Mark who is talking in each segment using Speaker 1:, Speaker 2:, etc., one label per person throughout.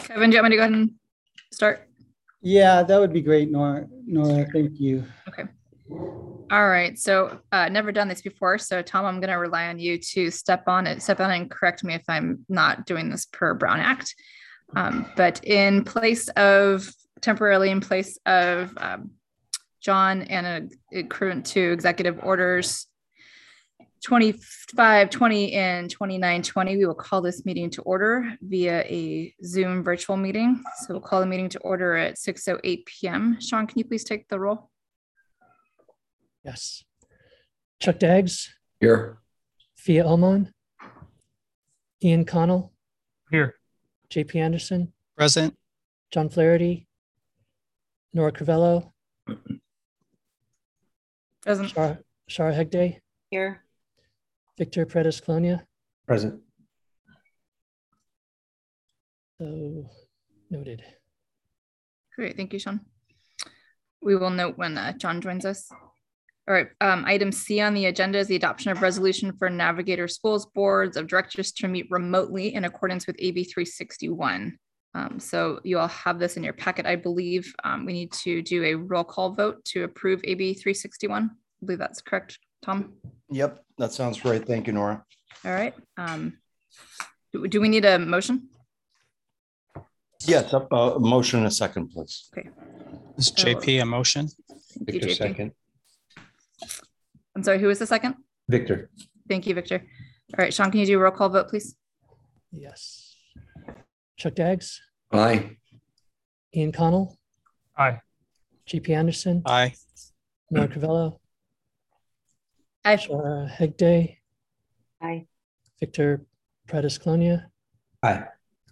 Speaker 1: Kevin, do you want me to go ahead and start?
Speaker 2: Yeah, that would be great, Nora. Nora, thank you.
Speaker 1: Okay. All right. So never done this before. So Tom, I'm going to rely on you to step on and correct me if I'm not doing this per Brown Act. But temporarily in place of John and accruant to executive orders 2520 and 2920, we will call this meeting to order via a Zoom virtual meeting. So we'll call the meeting to order at 6:08 p.m. Sean, can you please take the roll?
Speaker 3: Yes. Chuck Daggs.
Speaker 4: Here.
Speaker 3: Fia Elmon. Ian Connell.
Speaker 5: Here.
Speaker 3: JP Anderson.
Speaker 5: Present.
Speaker 3: John Flaherty. Nora Crivello.
Speaker 1: Present.
Speaker 3: Shara Hegde.
Speaker 6: Here.
Speaker 3: Victor Paredes Colonia.
Speaker 4: Present.
Speaker 3: So noted.
Speaker 1: Great. Thank you, Sean. We will note when John joins us. All right. Item C on the agenda is the adoption of resolution for Navigator Schools boards of directors to meet remotely in accordance with AB 361. So you all have this in your packet. I believe we need to do a roll call vote to approve AB 361. I believe that's correct, Tom?
Speaker 4: Yep, that sounds right. Thank you, Nora.
Speaker 1: All right. Do we need a motion?
Speaker 4: Yes, a motion and a second, please.
Speaker 1: Okay.
Speaker 5: Is JP a motion?
Speaker 4: Victor,
Speaker 1: JP.
Speaker 4: second.
Speaker 1: I'm sorry, who was the second?
Speaker 4: Victor.
Speaker 1: Thank you, Victor. All right, Sean, can you do a roll call vote, please?
Speaker 3: Yes. Chuck Daggs.
Speaker 4: Aye.
Speaker 3: Ian Connell.
Speaker 5: Aye.
Speaker 3: JP Anderson.
Speaker 5: Aye.
Speaker 3: Nora Crivello.
Speaker 1: Aye.
Speaker 3: Shara Hegde.
Speaker 6: Aye.
Speaker 3: Victor Paredes Colonia.
Speaker 4: Aye.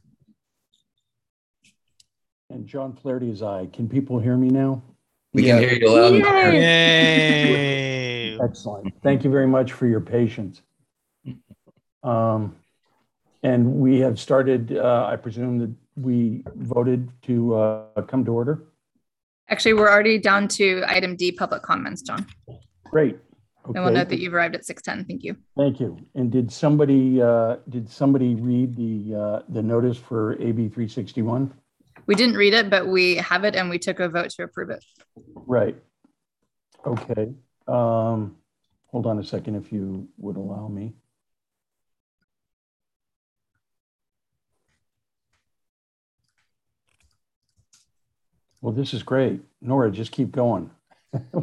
Speaker 7: And John Flaherty is aye. Can people hear me now?
Speaker 4: We can hear you loud and clear.
Speaker 5: Yay.
Speaker 7: Excellent. Thank you very much for your patience. And we have started, I presume that we voted to come to order.
Speaker 1: Actually, we're already down to item D, public comments, John.
Speaker 7: Great.
Speaker 1: Okay. And we'll note that you've arrived at 6:10. Thank you.
Speaker 7: Thank you. And did somebody read the notice for AB 361?
Speaker 1: We didn't read it, but we have it and we took a vote to approve it.
Speaker 7: Right. Okay. Hold on a second, if you would allow me. Well, this is great. Nora, just keep going.
Speaker 1: All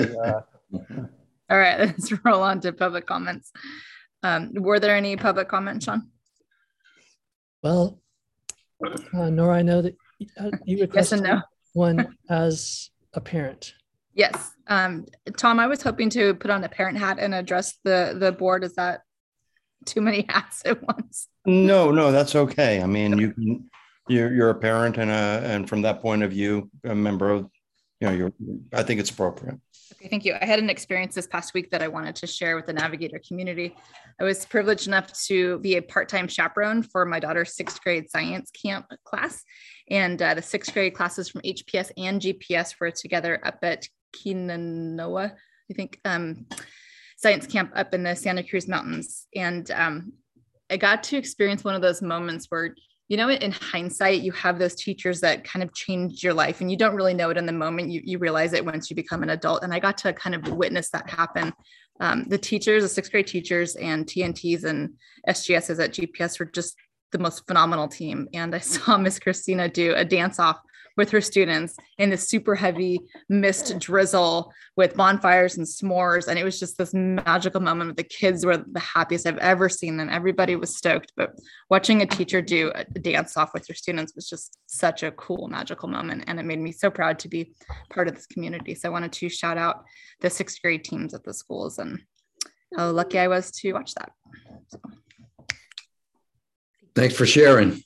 Speaker 1: right, let's roll on to public comments. Were there any public comments, Sean?
Speaker 3: Well, Nora, I know that you requested
Speaker 1: yes and no.
Speaker 3: One as a parent.
Speaker 1: Yes. Tom, I was hoping to put on a parent hat and address the board. Is that too many hats at once?
Speaker 4: No, that's okay. I mean, you're a parent and from that point of view, a member of, I think it's appropriate.
Speaker 1: Okay, thank you. I had an experience this past week that I wanted to share with the Navigator community. I was privileged enough to be a part-time chaperone for my daughter's 6th grade science camp class. And the 6th grade classes from HPS and GPS were together up at Kinanoa, I think, science camp up in the Santa Cruz Mountains. And I got to experience one of those moments where, in hindsight, you have those teachers that kind of changed your life and you don't really know it in the moment. You realize it once you become an adult. And I got to kind of witness that happen. The teachers, the 6th grade teachers and TNTs and SGSs at GPS were just the most phenomenal team. And I saw Miss Christina do a dance off with her students in this super heavy mist drizzle with bonfires and s'mores. And it was just this magical moment. The kids were the happiest I've ever seen them. Everybody was stoked, but watching a teacher do a dance off with your students was just such a cool, magical moment. And it made me so proud to be part of this community. So I wanted to shout out the 6th grade teams at the schools and how lucky I was to watch that. So.
Speaker 4: Thanks for sharing.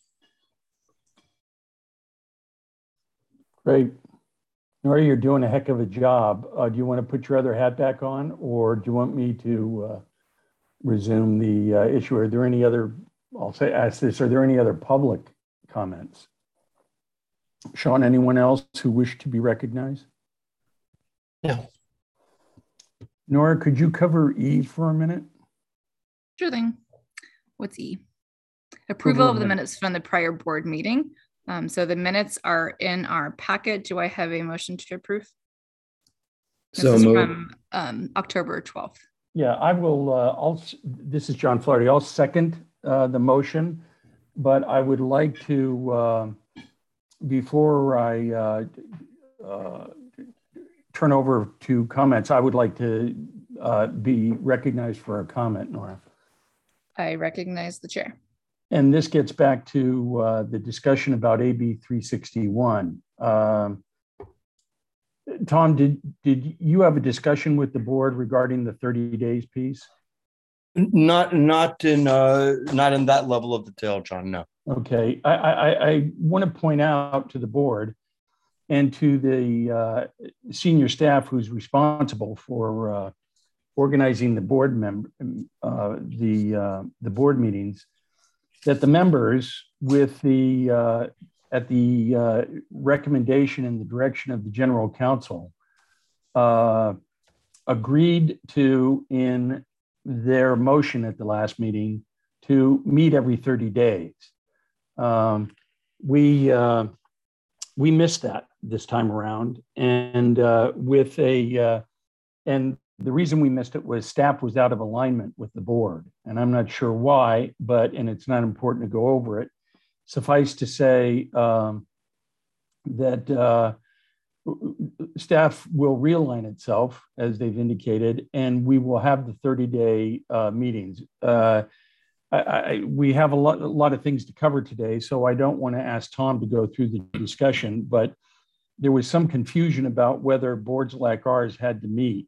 Speaker 7: Great. Nora, you're doing a heck of a job. Do you want to put your other hat back on, or do you want me to resume the issue? Are there any other, ask this, are there any other public comments? Sean, anyone else who wished to be recognized?
Speaker 3: No.
Speaker 7: Nora, could you cover E for a minute?
Speaker 1: Sure thing. What's E? Approval of the minutes from the prior board meeting. So the minutes are in our packet. Do I have a motion to approve? This
Speaker 4: So
Speaker 1: is
Speaker 4: moved.
Speaker 1: from October 12th.
Speaker 7: Yeah, I will, this is John Flaherty. I'll second the motion, but I would like to, before I turn over to comments, I would like to be recognized for a comment, Nora.
Speaker 1: I recognize the chair.
Speaker 7: And this gets back to the discussion about AB 361. Tom, did you have a discussion with the board regarding the 30 days piece?
Speaker 4: Not in that level of detail, John. No.
Speaker 7: Okay, I want to point out to the board and to the senior staff who's responsible for organizing the board the board meetings, that the members, with the at the recommendation and the direction of the general counsel, agreed to, in their motion at the last meeting, to meet every 30 days. We missed that this time around, and and the reason we missed it was staff was out of alignment with the board, and I'm not sure why, and it's not important to go over it. Suffice to say that staff will realign itself, as they've indicated, and we will have the 30-day meetings. We have a lot of things to cover today, so I don't want to ask Tom to go through the discussion, but there was some confusion about whether boards like ours had to meet,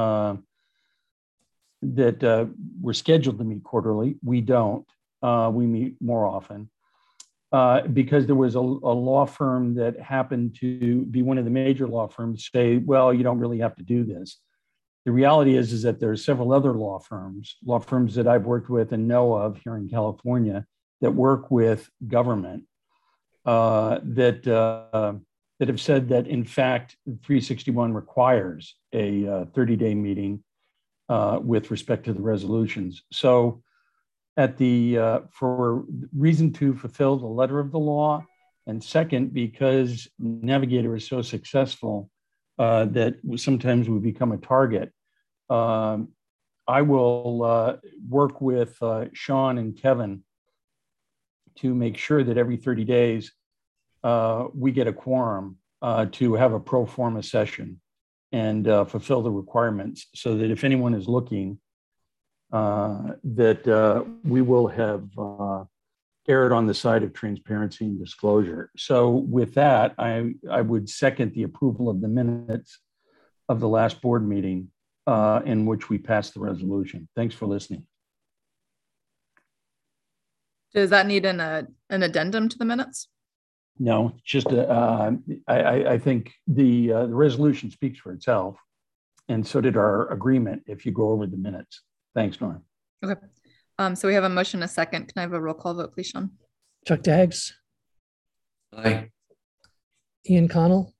Speaker 7: that we're scheduled to meet quarterly. We don't. We meet more often. Because there was a law firm that happened to be one of the major law firms say, well, you don't really have to do this. The reality is that there are several other law firms that I've worked with and know of here in California that work with government that have said that, in fact, 361 requires a 30-day meeting with respect to the resolutions. So for reason to fulfill the letter of the law, and second, because Navigator is so successful that sometimes we become a target, I will work with Sean and Kevin to make sure that every 30 days we get a quorum to have a pro forma session and fulfill the requirements, so that if anyone is looking, that we will have erred on the side of transparency and disclosure. So with that, I would second the approval of the minutes of the last board meeting in which we passed the resolution. Thanks for listening.
Speaker 1: Does that need an addendum to the minutes?
Speaker 7: No, just I think the resolution speaks for itself, and so did our agreement if you go over the minutes. Thanks, Norm.
Speaker 1: Okay. So we have a motion, a second. Can I have a roll call vote, please, Sean?
Speaker 3: Chuck Daggs,
Speaker 4: Aye.
Speaker 3: Ian Connell,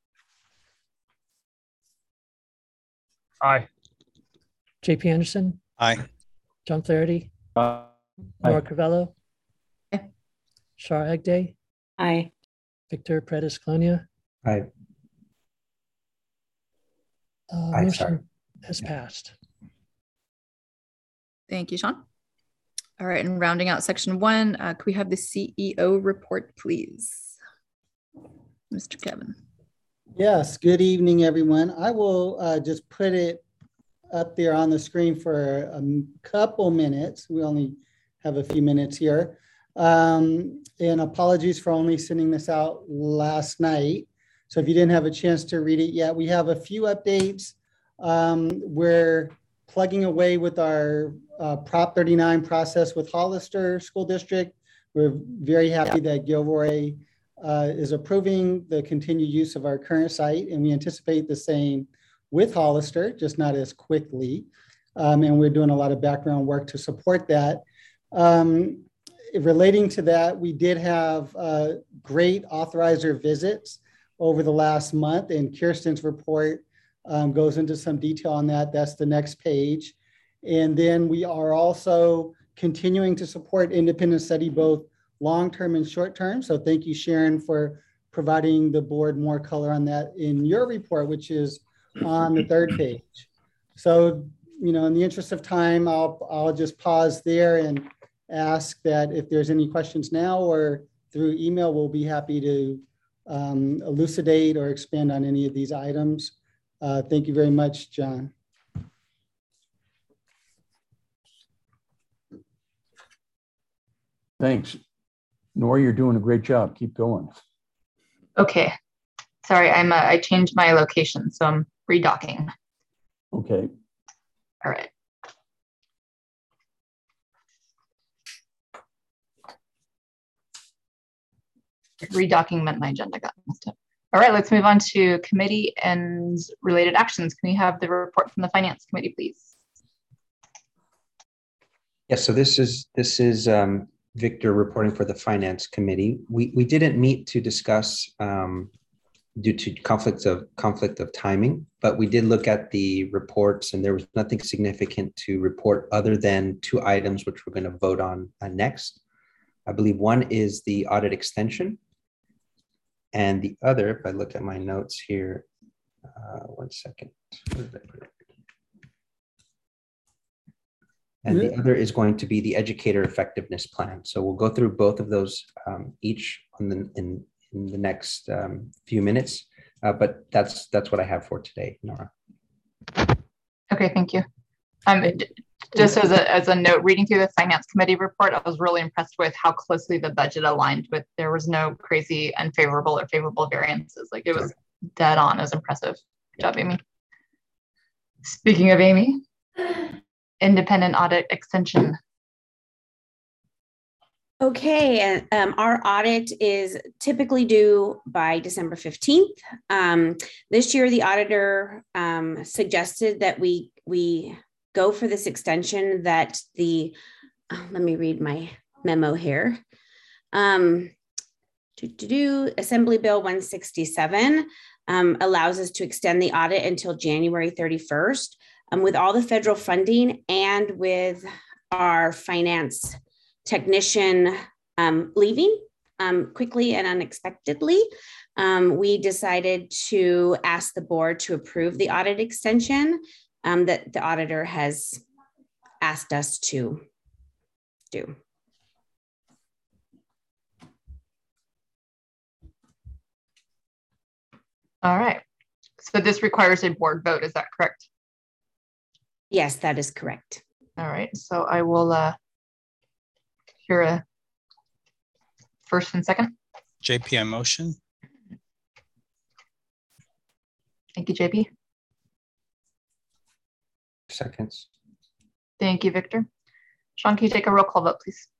Speaker 5: Aye.
Speaker 3: JP Anderson,
Speaker 5: Aye.
Speaker 3: John Flaherty,
Speaker 7: Aye.
Speaker 3: Nora Crivello,
Speaker 1: Aye.
Speaker 3: Shar Agday,
Speaker 6: Aye.
Speaker 3: Victor Predis Colonia.
Speaker 2: Aye. Aye,
Speaker 3: Motion
Speaker 2: sorry.
Speaker 3: has passed.
Speaker 1: Thank you, Sean. All right, and rounding out section 1, could we have the CEO report, please? Mr. Kevin.
Speaker 2: Yes, good evening, everyone. I will just put it up there on the screen for a couple minutes. We only have a few minutes here. And apologies for only sending this out last night. So if you didn't have a chance to read it yet, we have a few updates. We're plugging away with our Prop 39 process with Hollister School District. We're very happy that Gilroy is approving the continued use of our current site, and we anticipate the same with Hollister, just not as quickly. And we're doing a lot of background work to support that. Relating to that, we did have great authorizer visits over the last month, and Kirsten's report goes into some detail on that. That's the next page. And then we are also continuing to support independent study both long-term and short-term. So thank you, Sharon, for providing the board more color on that in your report, which is on the 3rd page. So, you know, in the interest of time, I'll just pause there and ask that if there's any questions now or through email, we'll be happy to elucidate or expand on any of these items. Thank you very much, John.
Speaker 7: Thanks. Nora, you're doing a great job. Keep going.
Speaker 1: Okay. Sorry, I changed my location, so I'm redocking.
Speaker 7: Okay.
Speaker 1: All right. Redocking meant my agenda got messed up. All right, let's move on to committee and related actions. Can we have the report from the Finance Committee, please?
Speaker 6: Yes, so this is Victor reporting for the Finance Committee. We didn't meet to discuss due to conflict of timing, but we did look at the reports and there was nothing significant to report other than 2 items which we're going to vote on next. I believe one is the audit extension, and the other, if I look at my notes here, 1 second. And the other is going to be the educator effectiveness plan. So we'll go through both of those each in the next few minutes, but that's what I have for today, Nora.
Speaker 1: Okay, thank you. Just as a note, reading through the Finance Committee report, I was really impressed with how closely the budget aligned with. There was no crazy unfavorable or favorable variances. Like it was dead on. It was impressive. Good job, Amy. Speaking of Amy, independent audit extension.
Speaker 8: Okay, our audit is typically due by December 15th. This year, the auditor suggested that we go for this extension that let me read my memo here. Assembly Bill 167 allows us to extend the audit until January 31st. With all the federal funding and with our finance technician leaving quickly and unexpectedly, we decided to ask the board to approve the audit extension that the auditor has asked us to do.
Speaker 1: All right. So this requires a board vote, is that correct?
Speaker 8: Yes, that is correct.
Speaker 1: All right. So I will hear a first and second.
Speaker 9: JP, motion.
Speaker 1: Thank you, JP.
Speaker 6: Seconds.
Speaker 1: Thank you, Victor. Sean, can you take a roll call vote, please?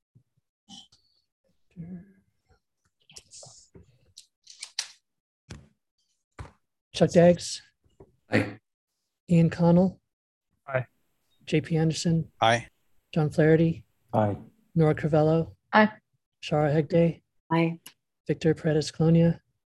Speaker 3: Chuck Daggs.
Speaker 4: Aye.
Speaker 3: Ian Connell.
Speaker 5: Aye.
Speaker 3: JP Anderson.
Speaker 9: Aye.
Speaker 3: John Flaherty.
Speaker 7: Aye.
Speaker 3: Nora Crivello.
Speaker 1: Aye.
Speaker 3: Shara Hegde.
Speaker 8: Aye.
Speaker 3: Victor Paredes Colonia.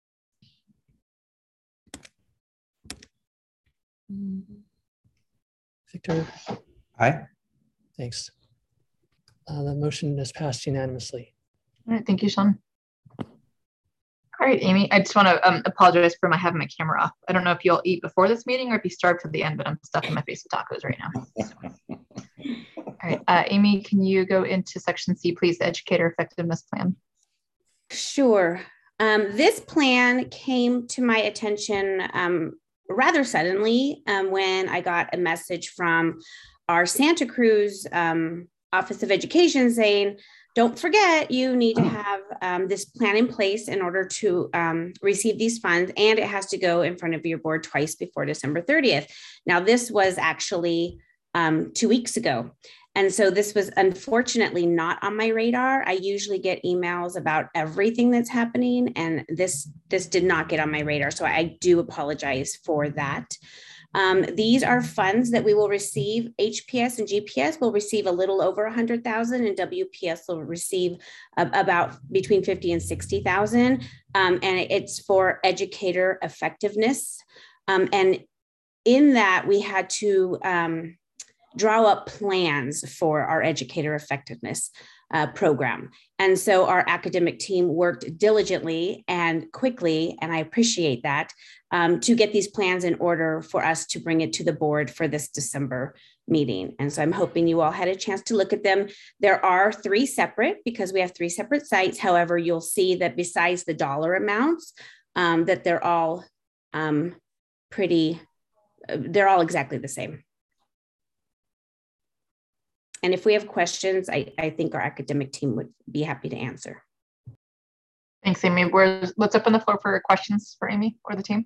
Speaker 3: Victor.
Speaker 6: Aye.
Speaker 3: Thanks. The motion is passed unanimously.
Speaker 1: All right. Thank you, Sean. All right, Amy, I just want to apologize for my having my camera off. I don't know if you'll eat before this meeting or if you starve to the end, but I'm stuffing my face with tacos right now. All right, Amy, can you go into section C, please, the educator effectiveness plan?
Speaker 8: Sure. This plan came to my attention rather suddenly when I got a message from our Santa Cruz Office of Education saying, don't forget, you need to have this plan in place in order to receive these funds, and it has to go in front of your board twice before December 30th. Now, this was actually 2 weeks ago. And so this was unfortunately not on my radar. I usually get emails about everything that's happening, and this did not get on my radar. So I do apologize for that. These are funds that we will receive. HPS and GPS will receive a little over 100,000, and WPS will receive about between 50 and 60,000. And it's for educator effectiveness. And in that, we had to draw up plans for our educator effectiveness. program. And so our academic team worked diligently and quickly, and I appreciate that, to get these plans in order for us to bring it to the board for this December meeting. And so I'm hoping you all had a chance to look at them. There are 3 separate, because we have 3 separate sites. However, you'll see that besides the dollar amounts, that they're all they're all exactly the same. And if we have questions, I think our academic team would be happy to answer.
Speaker 9: Thanks, Amy. Let's open the floor for questions for Amy or the team.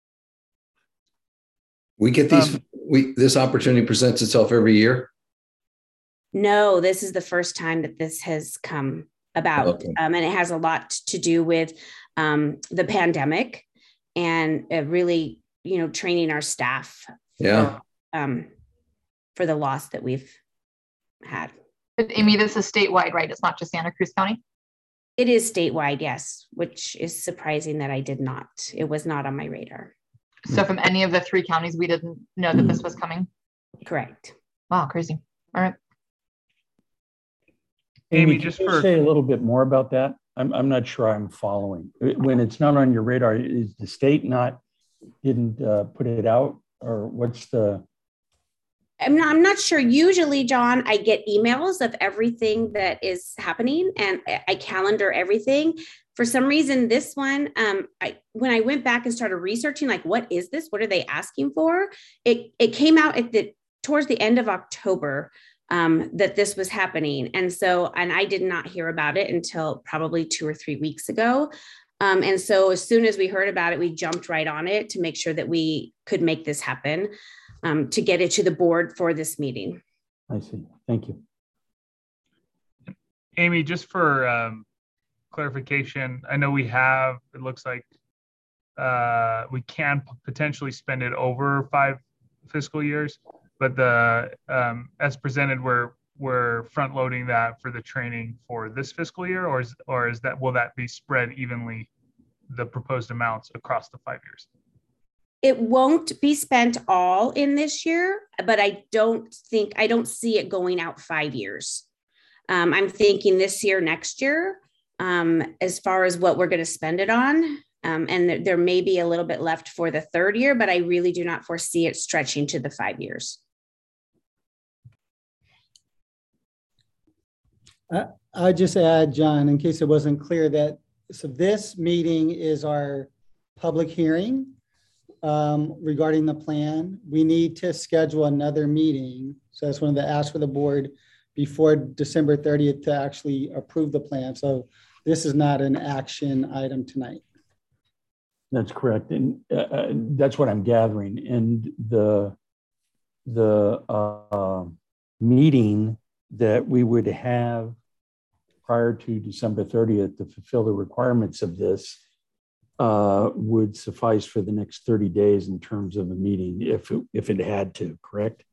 Speaker 10: We get these, this opportunity presents itself every year?
Speaker 8: No, this is the first time that this has come about.
Speaker 10: Okay.
Speaker 8: And it has a lot to do with the pandemic and really, training our staff
Speaker 10: Yeah.
Speaker 8: for the loss that we've had.
Speaker 9: But Amy, this is statewide, right? It's not just Santa Cruz County?
Speaker 8: It is statewide, yes, which is surprising that it was not on my radar.
Speaker 9: So from any of the 3 counties, we didn't know that this was coming?
Speaker 8: Correct.
Speaker 9: Wow, crazy. All right.
Speaker 7: Amy, just say a little bit more about that. I'm not sure I'm following. When it's not on your radar, is the state didn't put it out, or what's the?
Speaker 8: I'm not sure. Usually, John, I get emails of everything that is happening and I calendar everything. For some reason, this one, when I went back and started researching, like, what is this? What are they asking for? It came out towards the end of October that this was happening. And I did not hear about it until probably 2 or 3 weeks ago. And so as soon as we heard about it, we jumped right on it to make sure that we could make this happen, to get it to the board for this meeting.
Speaker 7: I see. Thank you.
Speaker 5: Amy, just for clarification, I know it looks like we can potentially spend it over 5 fiscal years, but as presented, we're front loading that for the training for this fiscal year, or will that be spread evenly, the proposed amounts across the 5 years?
Speaker 8: It won't be spent all in this year, but I don't see it going out 5 years. I'm thinking this year, next year, as far as what we're going to spend it on. And there may be a little bit left for the 3rd year, but I really do not foresee it stretching to the 5 years.
Speaker 2: I just add, John, in case it wasn't clear, so this meeting is our public hearing regarding the plan. We need to schedule another meeting. So that's one of the asks for the board before December 30th to actually approve the plan. So this is not an action item tonight.
Speaker 7: That's correct. And that's what I'm gathering. And the meeting that we would have prior to December 30th to fulfill the requirements of this would suffice for the next 30 days in terms of a meeting if it had to, correct?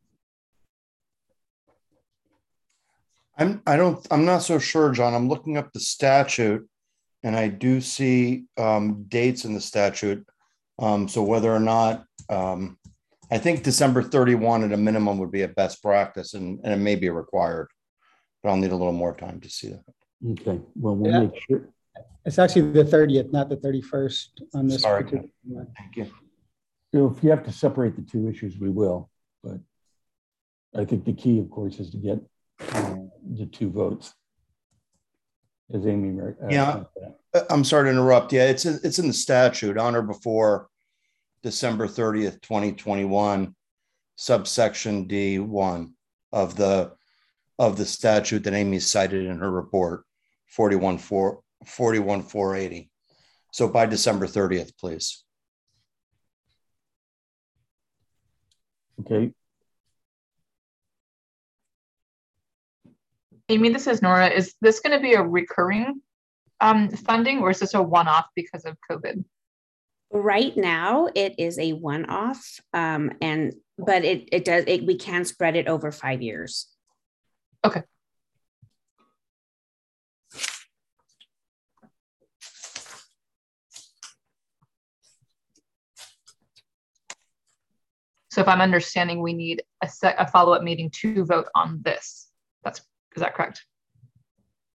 Speaker 4: I'm not so sure, John. I'm looking up the statute and I do see dates in the statute. So whether or not, I think December 31 at a minimum would be a best practice, and it may be required, but I'll need a little more time to see that.
Speaker 7: Okay, well, we'll make sure.
Speaker 2: It's actually the 30th, not the 31st on this.
Speaker 4: Sorry.
Speaker 2: particular one.
Speaker 4: Thank you.
Speaker 7: So if you have to separate the 2 issues, we will. But I think the key, of course, is to get the 2 votes. As Amy,
Speaker 4: yeah, I'm sorry to interrupt. Yeah, it's in the statute on or before December 30th, 2021, subsection D1 of the statute that Amy cited in her report, 41480. So by December 30th, please.
Speaker 7: Okay.
Speaker 9: Amy, this is Nora. Is this going to be a recurring funding, or is this a one-off because of COVID?
Speaker 8: Right now, it is a one-off, but we can spread it over 5 years.
Speaker 9: Okay. So if I'm understanding, we need a follow-up meeting to vote on this. Is that correct?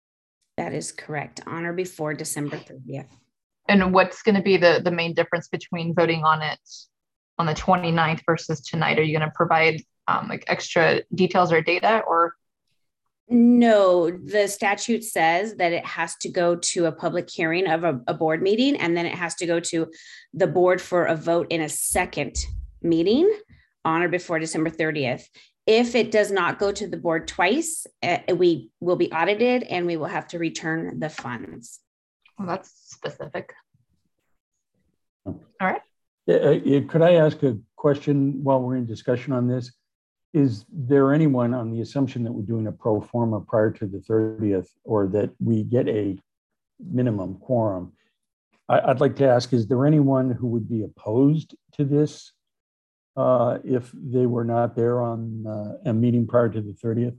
Speaker 8: That is correct. On or before December 30th.
Speaker 9: And what's going to be the main difference between voting on it on the 29th versus tonight? Are you going to provide like extra details or data, or?
Speaker 8: No, the statute says that it has to go to a public hearing of a board meeting, and then it has to go to the board for a vote in a second meeting on or before December 30th. If it does not go to the board twice, we will be audited and we will have to return the funds.
Speaker 9: Well, that's specific. All right.
Speaker 7: Could I ask a question while we're in discussion on this? Is there anyone, on the assumption that we're doing a pro forma prior to the 30th, or that we get a minimum quorum, I'd like to ask, is there anyone who would be opposed to this if they were not there on a meeting prior to the 30th?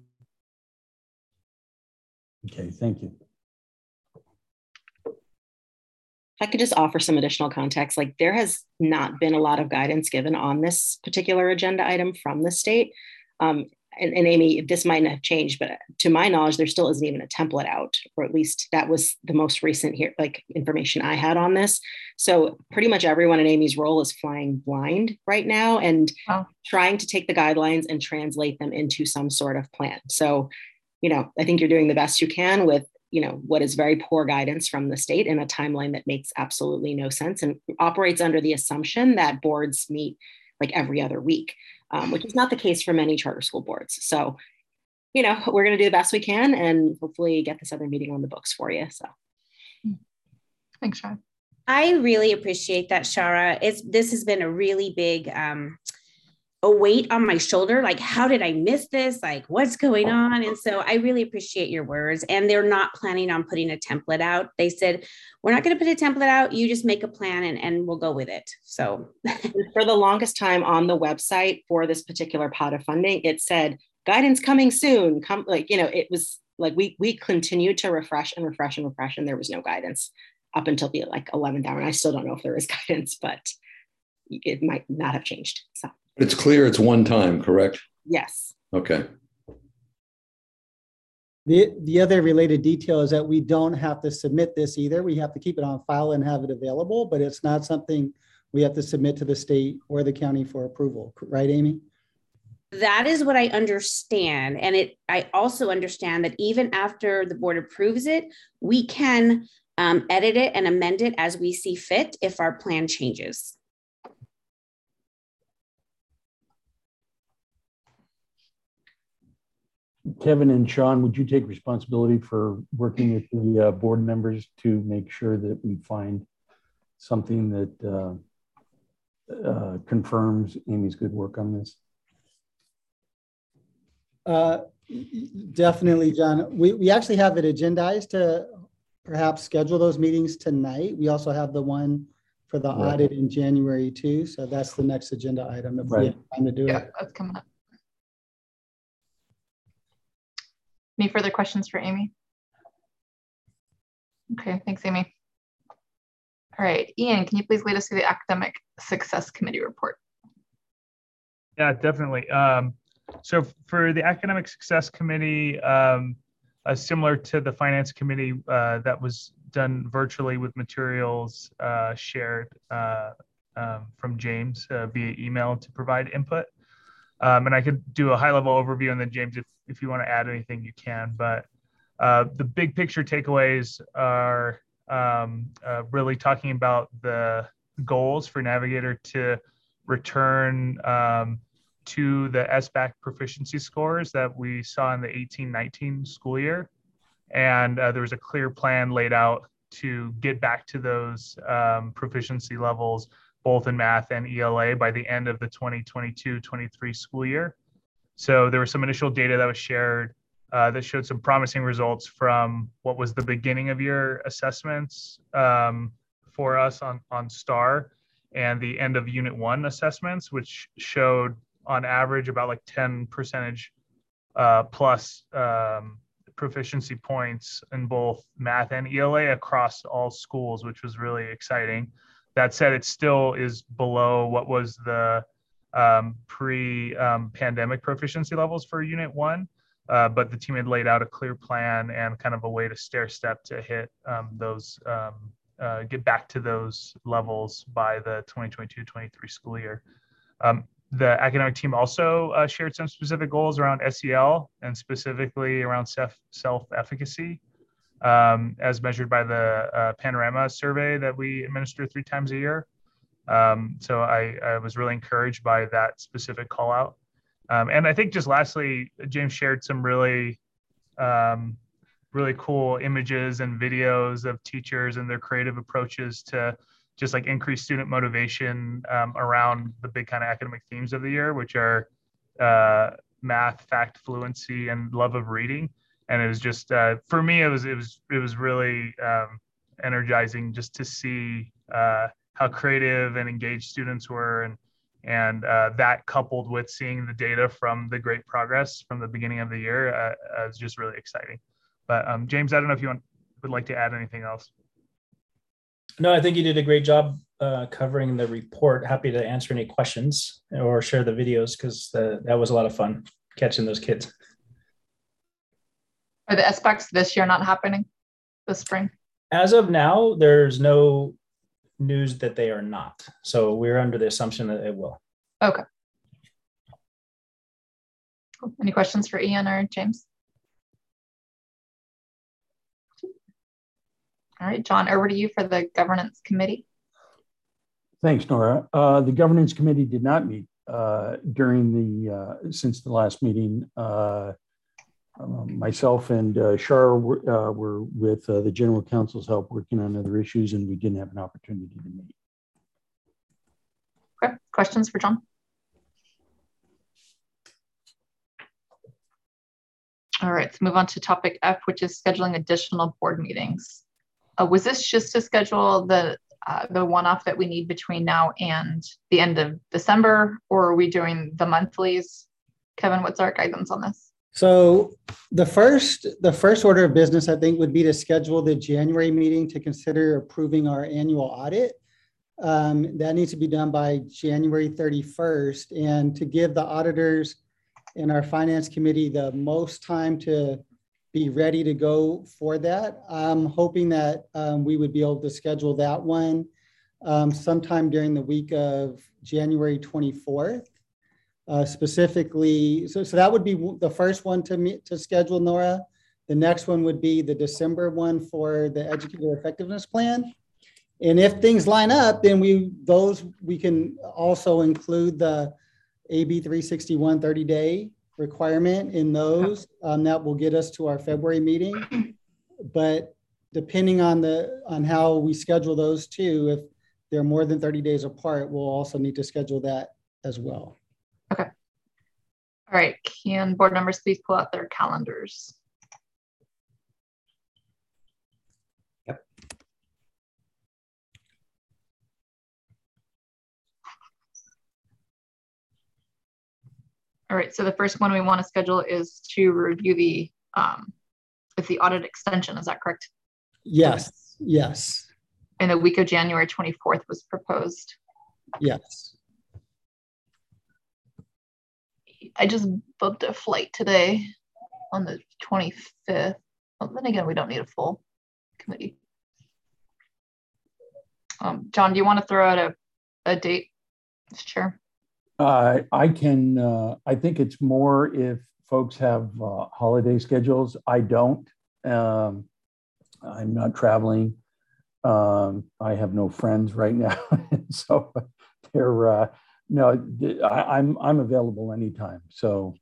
Speaker 7: Okay, thank you.
Speaker 11: If I could just offer some additional context, like there has not been a lot of guidance given on this particular agenda item from the state. And Amy, this might not have changed, but to my knowledge, there still isn't even a template out, or at least that was the most recent here, like information I had on this. So pretty much everyone in Amy's role is flying blind right now and trying to take the guidelines and translate them into some sort of plan. So, you know, I think you're doing the best you can with, you know, what is very poor guidance from the state in a timeline that makes absolutely no sense and operates under the assumption that boards meet like every other week, which is not the case for many charter school boards. So, you know, we're going to do the best we can and hopefully get this other meeting on the books for you. So
Speaker 9: thanks, Shara.
Speaker 8: I really appreciate that, Shara. This has been a really big a weight on my shoulder. Like, how did I miss this? Like, what's going on? And so I really appreciate your words. And they're not planning on putting a template out. They said, we're not going to put a template out. You just make a plan and we'll go with it. So
Speaker 11: for the longest time on the website for this particular pot of funding, it said guidance coming soon. Come, like, you know, it was like we continued to refresh and refresh and refresh, and there was no guidance up until the like 11th hour. And I still don't know if there is guidance, but it might not have changed. So
Speaker 10: it's clear it's one time, correct?
Speaker 11: yes.
Speaker 10: Okay.
Speaker 2: The other related detail is that we don't have to submit this either. We have to keep it on file and have it available, but it's not something we have to submit to the state or the county for approval. Right, Amy?
Speaker 8: that is what I understand. And I also understand that even after the board approves it, we can edit it and amend it as we see fit if our plan changes.
Speaker 7: Kevin and Sean, would you take responsibility for working with the board members to make sure that we find something that confirms Amy's good work on this?
Speaker 2: Definitely, John. We actually have it agendized to perhaps schedule those meetings tonight. We also have the one for the audit in January too. So that's the next agenda item if we have time to do it.
Speaker 9: Yeah, that's coming up. Any further questions for Amy? Okay, thanks, Amy. All right, Ian, can you please lead us through the Academic Success Committee report?
Speaker 5: Yeah, definitely. So for the Academic Success Committee, similar to the Finance Committee, that was done virtually with materials shared from James via email to provide input. And I could do a high-level overview, and then James, if you want to add anything, you can. But the big picture takeaways are really talking about the goals for Navigator to return to the SBAC proficiency scores that we saw in the 18-19 school year. And there was a clear plan laid out to get back to those proficiency levels, both in math and ELA, by the end of the 2022-23 school year. So there was some initial data that was shared that showed some promising results from what was the beginning of year assessments for us on STAR, and the end of Unit 1 assessments, which showed on average about like 10% plus proficiency points in both math and ELA across all schools, which was really exciting. That said, it still is below what was the pre-pandemic proficiency levels for Unit 1. but the team had laid out a clear plan and kind of a way to stair step to hit get back to those levels by the 2022-23 school year. The academic team also shared some specific goals around SEL and specifically around self-efficacy, as measured by the Panorama survey that we administer 3 times a year. So I was really encouraged by that specific call out. And I think just lastly, James shared some really cool images and videos of teachers and their creative approaches to just like increase student motivation around the big kind of academic themes of the year, which are math, fact, fluency, and love of reading. And it was just for me, it was really energizing just to see how creative and engaged students were, and that coupled with seeing the data from the great progress from the beginning of the year is just really exciting. But James, I don't know if you would like to add anything else.
Speaker 12: No, I think you did a great job covering the report. Happy to answer any questions or share the videos because that was a lot of fun catching those kids.
Speaker 9: Are the SBACs this year not happening this spring?
Speaker 12: As of now, there's no news that they are not. So we're under the assumption that it will.
Speaker 9: Okay. Cool. Any questions for Ian or James? All right, John, over to you for the governance committee.
Speaker 7: Thanks, Nora. The governance committee did not meet since the last meeting. Myself and Shar were with the general counsel's help working on other issues, and we didn't have an opportunity to meet.
Speaker 9: Okay, questions for John? All right, let's move on to topic F, which is scheduling additional board meetings. Was this just to schedule the one-off that we need between now and the end of December, or are we doing the monthlies? Kevin, what's our guidance on this?
Speaker 2: So the first order of business, I think, would be to schedule the January meeting to consider approving our annual audit. That needs to be done by January 31st, and to give the auditors and our finance committee the most time to be ready to go for that. I'm hoping that we would be able to schedule that one sometime during the week of January 24th. Specifically, so that would be the first one to schedule, Nora. The next one would be the December one for the educator effectiveness plan. And if things line up, then we can also include the AB 361 30-day requirement in those. That will get us to our February meeting. But depending on how we schedule those two, if they're more than 30 days apart, we'll also need to schedule that as well.
Speaker 9: Okay. All right. Can board members please pull out their calendars?
Speaker 6: Yep.
Speaker 9: All right. So the first one we want to schedule is to review the audit extension. Is that correct?
Speaker 2: Yes. Yes.
Speaker 9: And the week of January 24th was proposed.
Speaker 2: Yes.
Speaker 9: I just booked a flight today on the 25th. Well, then again, we don't need a full committee. John, do you want to throw out a date? Sure.
Speaker 7: I can. I think it's more if folks have holiday schedules. I don't. I'm not traveling. I have no friends right now, so they're. No, I'm available anytime. So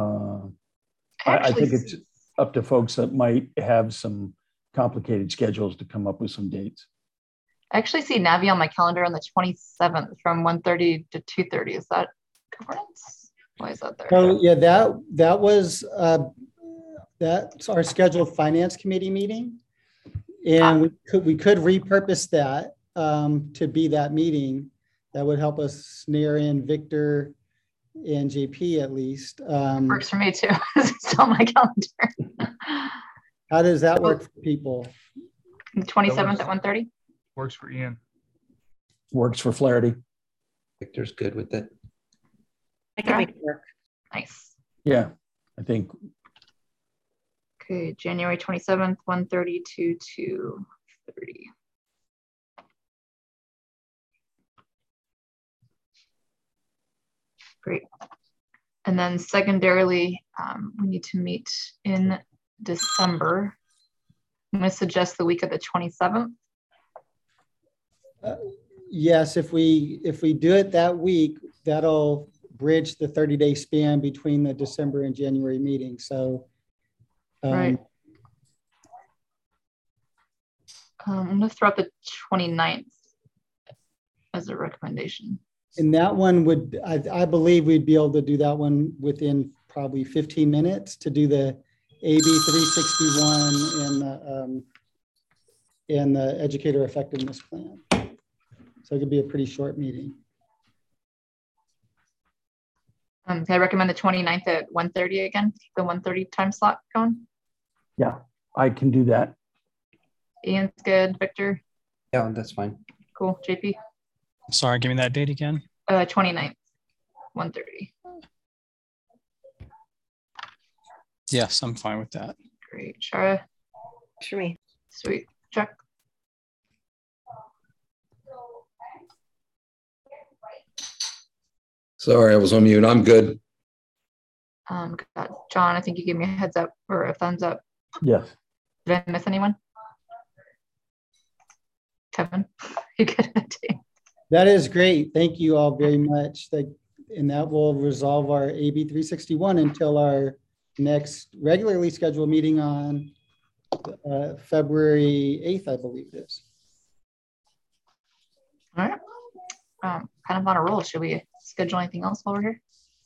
Speaker 7: I think it's up to folks that might have some complicated schedules to come up with some dates.
Speaker 9: I actually see Navi on my calendar on the 27th from 1:30 to 2:30. Is that governance? Why is that there?
Speaker 2: So yeah, that was that's our scheduled finance committee meeting, and we could repurpose that to be that meeting. That would help us snare in Victor and JP at least.
Speaker 9: Works for me too. It's on my calendar.
Speaker 2: How does that work for people?
Speaker 9: The 27th at 1:30?
Speaker 5: Works for Ian.
Speaker 7: Works for Flaherty.
Speaker 6: Victor's good with it.
Speaker 11: I can make it work.
Speaker 9: Nice.
Speaker 7: Yeah, I think
Speaker 9: Okay, January 27th, 1:30 to 2:30. Great. And then secondarily, we need to meet in December. I'm going to suggest the week of the 27th.
Speaker 2: Yes, if we do it that week, that'll bridge the 30-day span between the December and January meeting. So,
Speaker 9: right. I'm going to throw out the 29th as a recommendation.
Speaker 2: And that one would, I believe we'd be able to do that one within probably 15 minutes to do the AB 361 and the educator effectiveness plan. So it could be a pretty short meeting.
Speaker 9: Can I recommend the 29th at 1:30 again? The 1:30 time slot going?
Speaker 7: Yeah, I can do that.
Speaker 9: Ian's good. Victor?
Speaker 6: Yeah, that's fine.
Speaker 9: Cool. JP?
Speaker 13: Sorry, give me that date again.
Speaker 9: 29th, 1:30.
Speaker 13: Yes, I'm fine with that.
Speaker 9: Great. Shara?
Speaker 11: For me.
Speaker 9: Sweet. Chuck?
Speaker 10: Sorry, I was on mute. I'm good.
Speaker 9: Got John, I think you gave me a heads up or a thumbs up.
Speaker 7: Yes.
Speaker 9: Did I miss anyone? Kevin? You good?
Speaker 2: That is great. Thank you all very much. And that will resolve our AB 361 until our next regularly scheduled meeting on February 8th, I believe it is.
Speaker 9: All right. Kind of on a roll. Should we schedule anything else while we're here?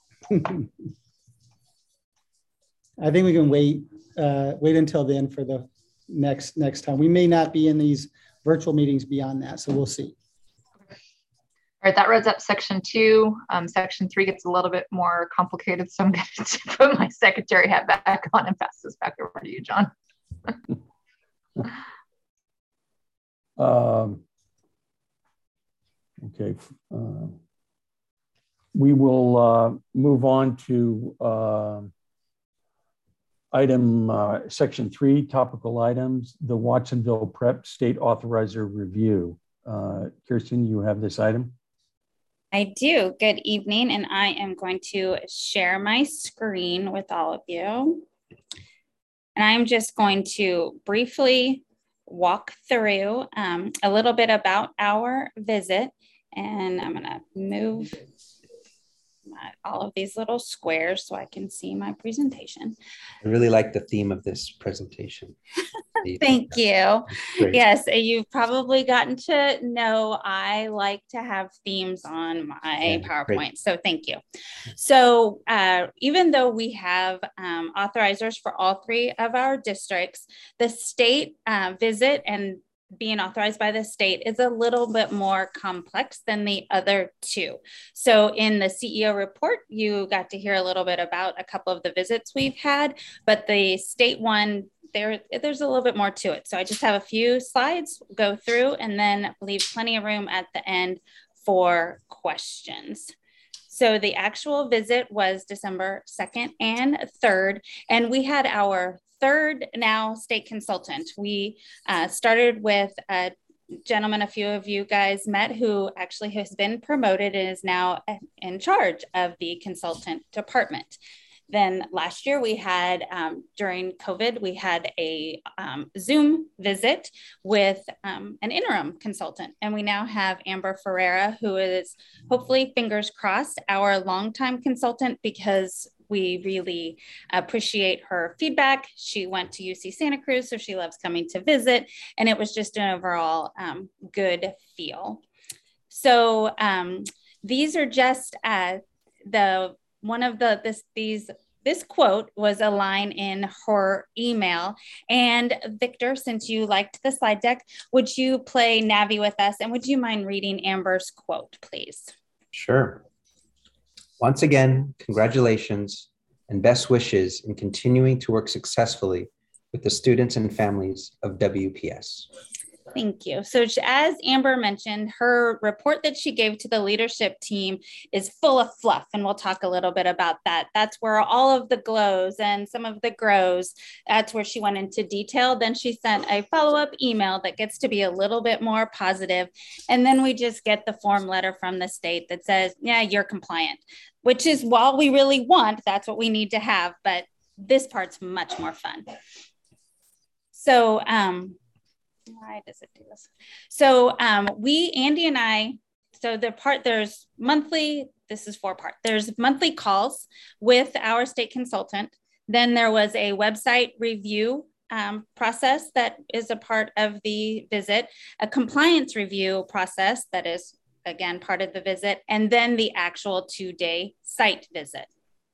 Speaker 2: I think we can wait until then for the next time. We may not be in these virtual meetings beyond that, so we'll see.
Speaker 9: All right, that rounds up section 2. Section 3 gets a little bit more complicated, so I'm going to put my secretary hat back on and pass this back over to you, John.
Speaker 7: Okay. We will move on to item section 3, topical items, the Watsonville Prep State Authorizer Review. Kirsten, you have this item?
Speaker 14: I do. Good evening, and I am going to share my screen with all of you. And I'm just going to briefly walk through a little bit about our visit, and I'm going to move all of these little squares so I can see my presentation.
Speaker 6: I really like the theme of this presentation.
Speaker 14: Thank you. Yes, you've probably gotten to know I like to have themes on my PowerPoint. Great. So thank you. So even though we have authorizers for all 3 of our districts, the state visit and being authorized by the state is a little bit more complex than the other 2. So in the CEO report, you got to hear a little bit about a couple of the visits we've had, but the state one, there's a little bit more to it. So I just have a few slides, go through, and then leave plenty of room at the end for questions. So the actual visit was December 2nd and 3rd, and we had our 3rd now state consultant. We started with a gentleman a few of you guys met who actually has been promoted and is now in charge of the consultant department. Then last year we had, during COVID, we had a Zoom visit with an interim consultant. And we now have Amber Ferreira, who is hopefully, fingers crossed, our longtime consultant, because we really appreciate her feedback. She went to UC Santa Cruz, so she loves coming to visit. And it was just an overall good feel. So these are just this quote was a line in her email. And Victor, since you liked the slide deck, would you play Navi with us? And would you mind reading Amber's quote, please?
Speaker 6: Sure. Once again, congratulations and best wishes in continuing to work successfully with the students and families of WPS.
Speaker 14: Thank you. So as Amber mentioned, her report that she gave to the leadership team is full of fluff, and we'll talk a little bit about that. That's where all of the glows and some of the grows, that's where she went into detail. Then she sent a follow-up email that gets to be a little bit more positive. And then we just get the form letter from the state that says, yeah, you're compliant, which is what we really want. That's what we need to have. But this part's much more fun. So, why does it do this? So Andy and I, so there's monthly, this is 4-part. There's monthly calls with our state consultant. Then there was a website review process that is a part of the visit, a compliance review process that is, again, part of the visit, and then the actual 2-day site visit.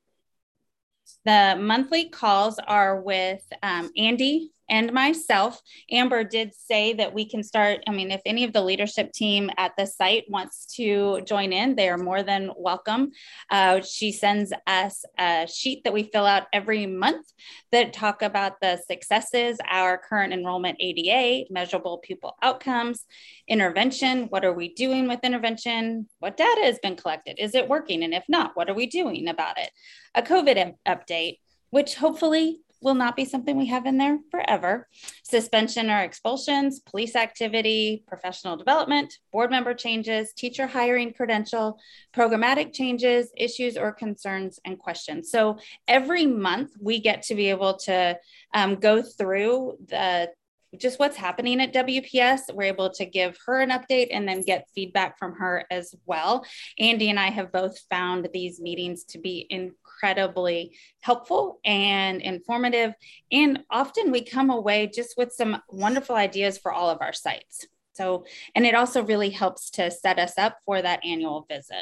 Speaker 14: The monthly calls are with Andy and myself. Amber did say that we can start, I mean, if any of the leadership team at the site wants to join in, they are more than welcome. She sends us a sheet that we fill out every month that talk about the successes, our current enrollment ADA, measurable pupil outcomes, intervention, what are we doing with intervention, what data has been collected, is it working, and if not, what are we doing about it? A COVID update, which hopefully will not be something we have in there forever. Suspension or expulsions, police activity, professional development, board member changes, teacher hiring credential, programmatic changes, issues or concerns and questions. So every month we get to be able to go through just what's happening at WPS. We're able to give her an update and then get feedback from her as well. Andy and I have both found these meetings to be incredibly helpful and informative. And often we come away just with some wonderful ideas for all of our sites. So, and it also really helps to set us up for that annual visit.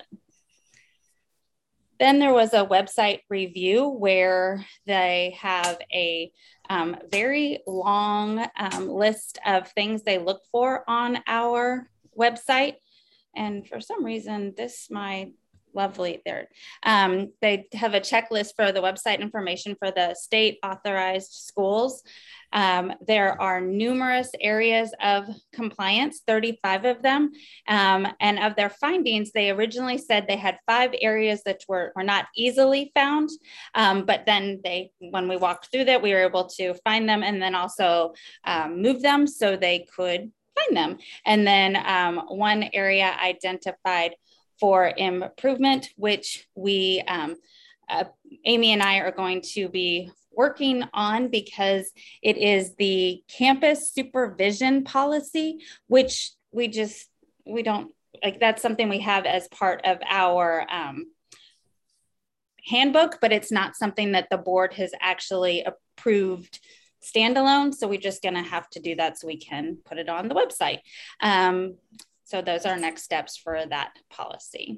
Speaker 14: Then there was a website review where they have a very long list of things they look for on our website. And for some reason, lovely there. They have a checklist for the website information for the state authorized schools. There are numerous areas of compliance, 35 of them. And of their findings, they originally said they had 5 areas that were not easily found. But then when we walked through that, we were able to find them and then also move them so they could find them. And then one area identified for improvement, which we, Amy and I are going to be working on because it is the campus supervision policy, which we don't, like, that's something we have as part of our handbook, but it's not something that the board has actually approved standalone. So we're just gonna have to do that so we can put it on the website. So those are next steps for that policy.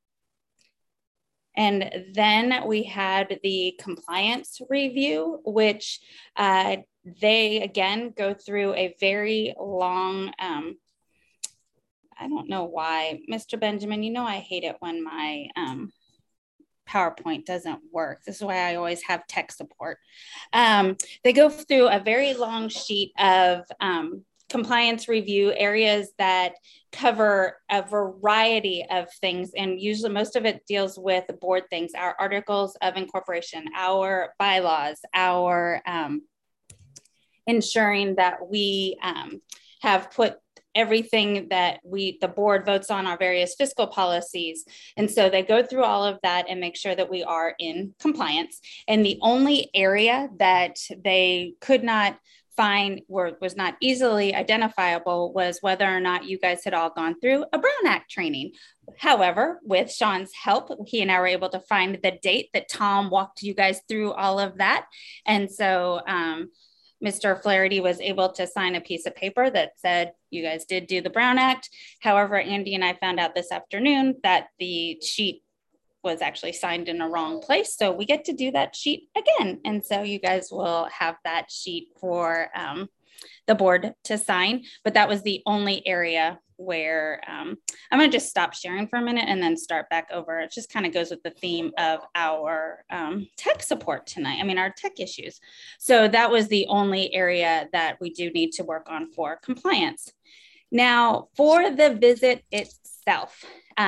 Speaker 14: And then we had the compliance review, which they again go through a very long, I don't know why, Mr. Benjamin, you know I hate it when my PowerPoint doesn't work. This is why I always have tech support. They go through a very long sheet of compliance review areas that cover a variety of things, and usually most of it deals with board things, our articles of incorporation, our bylaws, our ensuring that we have put everything that the board votes on, our various fiscal policies. And so they go through all of that and make sure that we are in compliance. And the only area that they could not find was not easily identifiable was whether or not you guys had all gone through a Brown Act training. However, with Sean's help, he and I were able to find the date that Tom walked you guys through all of that. And so Mr. Flaherty was able to sign a piece of paper that said you guys did do the Brown Act. However, Andy and I found out this afternoon that the sheet was actually signed in a wrong place. So we get to do that sheet again. And so you guys will have that sheet for the board to sign, but that was the only area where I'm going to just stop sharing for a minute and then start back over. It just kind of goes with the theme of our tech support tonight. I mean, our tech issues. So that was the only area that we do need to work on for compliance. Now, for the visit itself,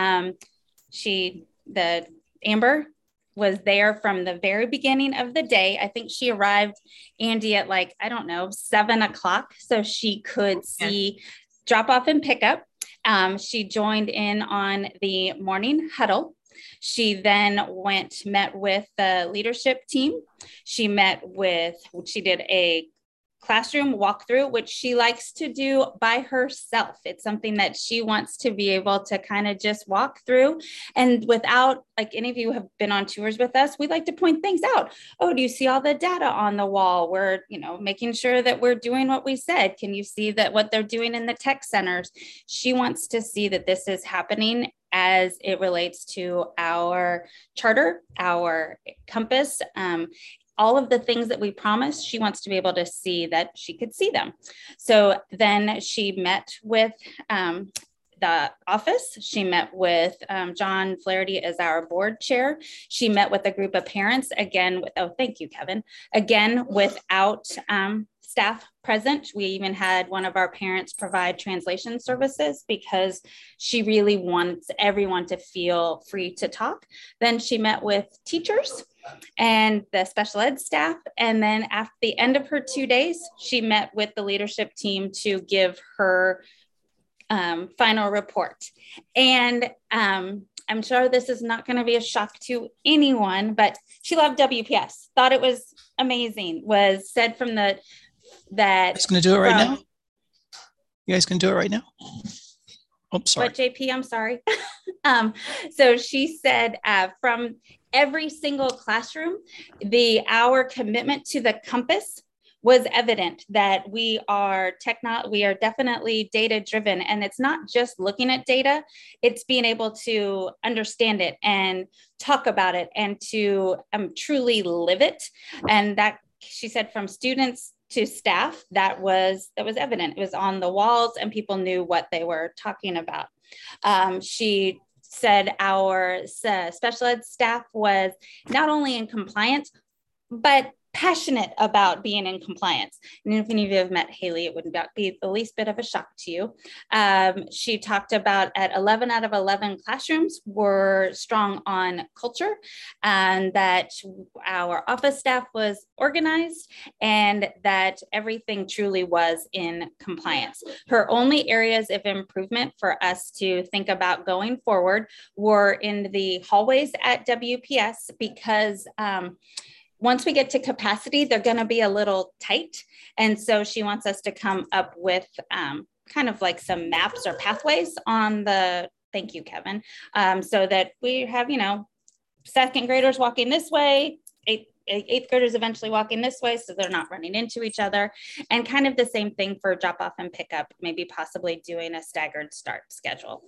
Speaker 14: Amber was there from the very beginning of the day. I think she arrived, Andy, at like, I don't know, 7 o'clock. So she could see drop off and pick up. She joined in on the morning huddle. She then met with the leadership team. She did a classroom walkthrough, which she likes to do by herself. It's something that she wants to be able to kind of just walk through, and without, like, any of you have been on tours with us, we like to point things out. Oh, do you see all the data on the wall? We're, making sure that we're doing what we said. Can you see that what they're doing in the tech centers? She wants to see that this is happening as it relates to our charter, our compass, all of the things that we promised. She wants to be able to see that she could see them. So then she met with the office. She met with John Flaherty as our board chair. She met with a group of parents, again, thank you, Kevin, again, without staff present. We even had one of our parents provide translation services because she really wants everyone to feel free to talk. Then she met with teachers and the special ed staff. And then after the end of her 2 days, she met with the leadership team to give her final report. And I'm sure this is not going to be a shock to anyone, but she loved WPS, thought it was amazing, was said from that. You
Speaker 13: guys going to do it right now? You guys can do it right now? Oh, sorry.
Speaker 14: But JP, I'm sorry. So she said from every single classroom, our commitment to the compass was evident, that we are definitely data driven, and it's not just looking at data, it's being able to understand it and talk about it and to truly live it. And that, she said, from students to staff, that was evident. It was on the walls and people knew what they were talking about. She said our special ed staff was not only in compliance, but passionate about being in compliance. And if any of you have met Haley, it wouldn't be the least bit of a shock to you. She talked about at 11 out of 11 classrooms were strong on culture, and that our office staff was organized, and that everything truly was in compliance. Her only areas of improvement for us to think about going forward were in the hallways at WPS, because once we get to capacity, they're going to be a little tight. And so she wants us to come up with kind of like some maps or pathways on thank you, Kevin, so that we have, second graders walking this way, eighth graders eventually walking this way, so they're not running into each other. And kind of the same thing for drop off and pick up, maybe possibly doing a staggered start schedule.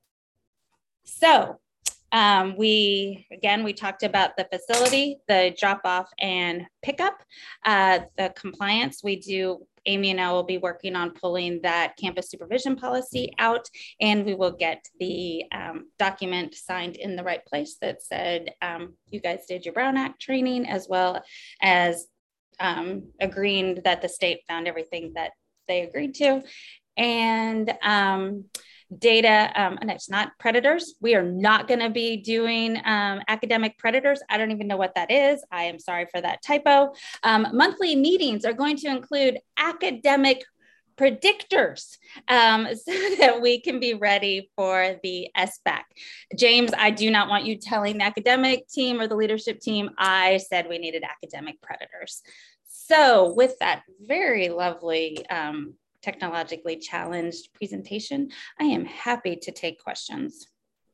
Speaker 14: So we talked about the facility, the drop off and pickup, the compliance. Amy and I will be working on pulling that campus supervision policy out, and we will get the document signed in the right place that said you guys did your Brown Act training, as well as agreeing that the state found everything that they agreed to. And data, and it's not predators. We are not going to be doing academic predators. I don't even know what that is. I am sorry for that typo. Monthly meetings are going to include academic predictors, so that we can be ready for the SBAC. James, I do not want you telling the academic team or the leadership team I said we needed academic predators. So with that very lovely technologically challenged presentation, I am happy to take questions.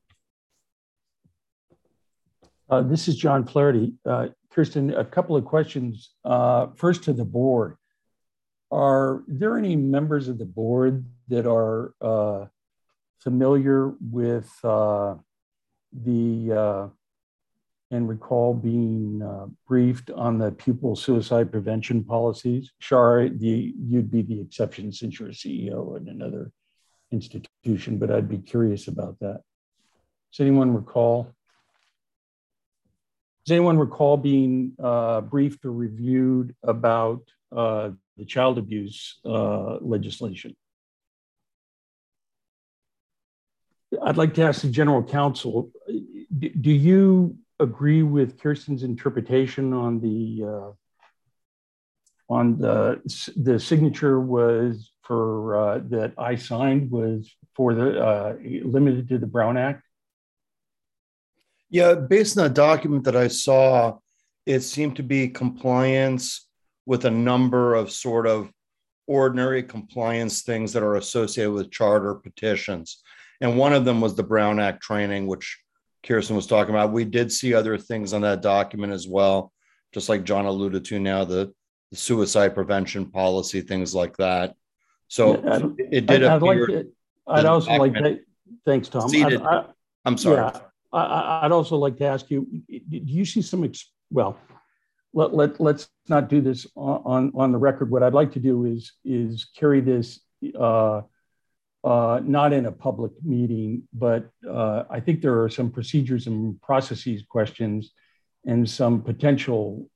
Speaker 7: This is John Flaherty. Kirsten, a couple of questions. First to the board. Are there any members of the board that are familiar with and recall being briefed on the pupil suicide prevention policies? Shar, you'd be the exception since you're a CEO in another institution, but I'd be curious about that. Does anyone recall? Does anyone recall being briefed or reviewed about the child abuse legislation? I'd like to ask the general counsel, do you agree with Kirsten's interpretation on the signature was for that I signed was for the limited to the Brown Act?
Speaker 4: Yeah, based on the document that I saw, it seemed to be compliance with a number of sort of ordinary compliance things that are associated with charter petitions. And one of them was the Brown Act training, which Kirsten was talking about. We did see other things on that document as well, just like John alluded to now, the suicide prevention policy, things like that. So it did appear.
Speaker 7: I'd also like to, thanks, Tom.
Speaker 4: I'm sorry.
Speaker 7: Yeah, I'd also like to ask you, do you see some, let's not do this on the record. What I'd like to do is carry this not in a public meeting, but I think there are some procedures and processes questions and some potential,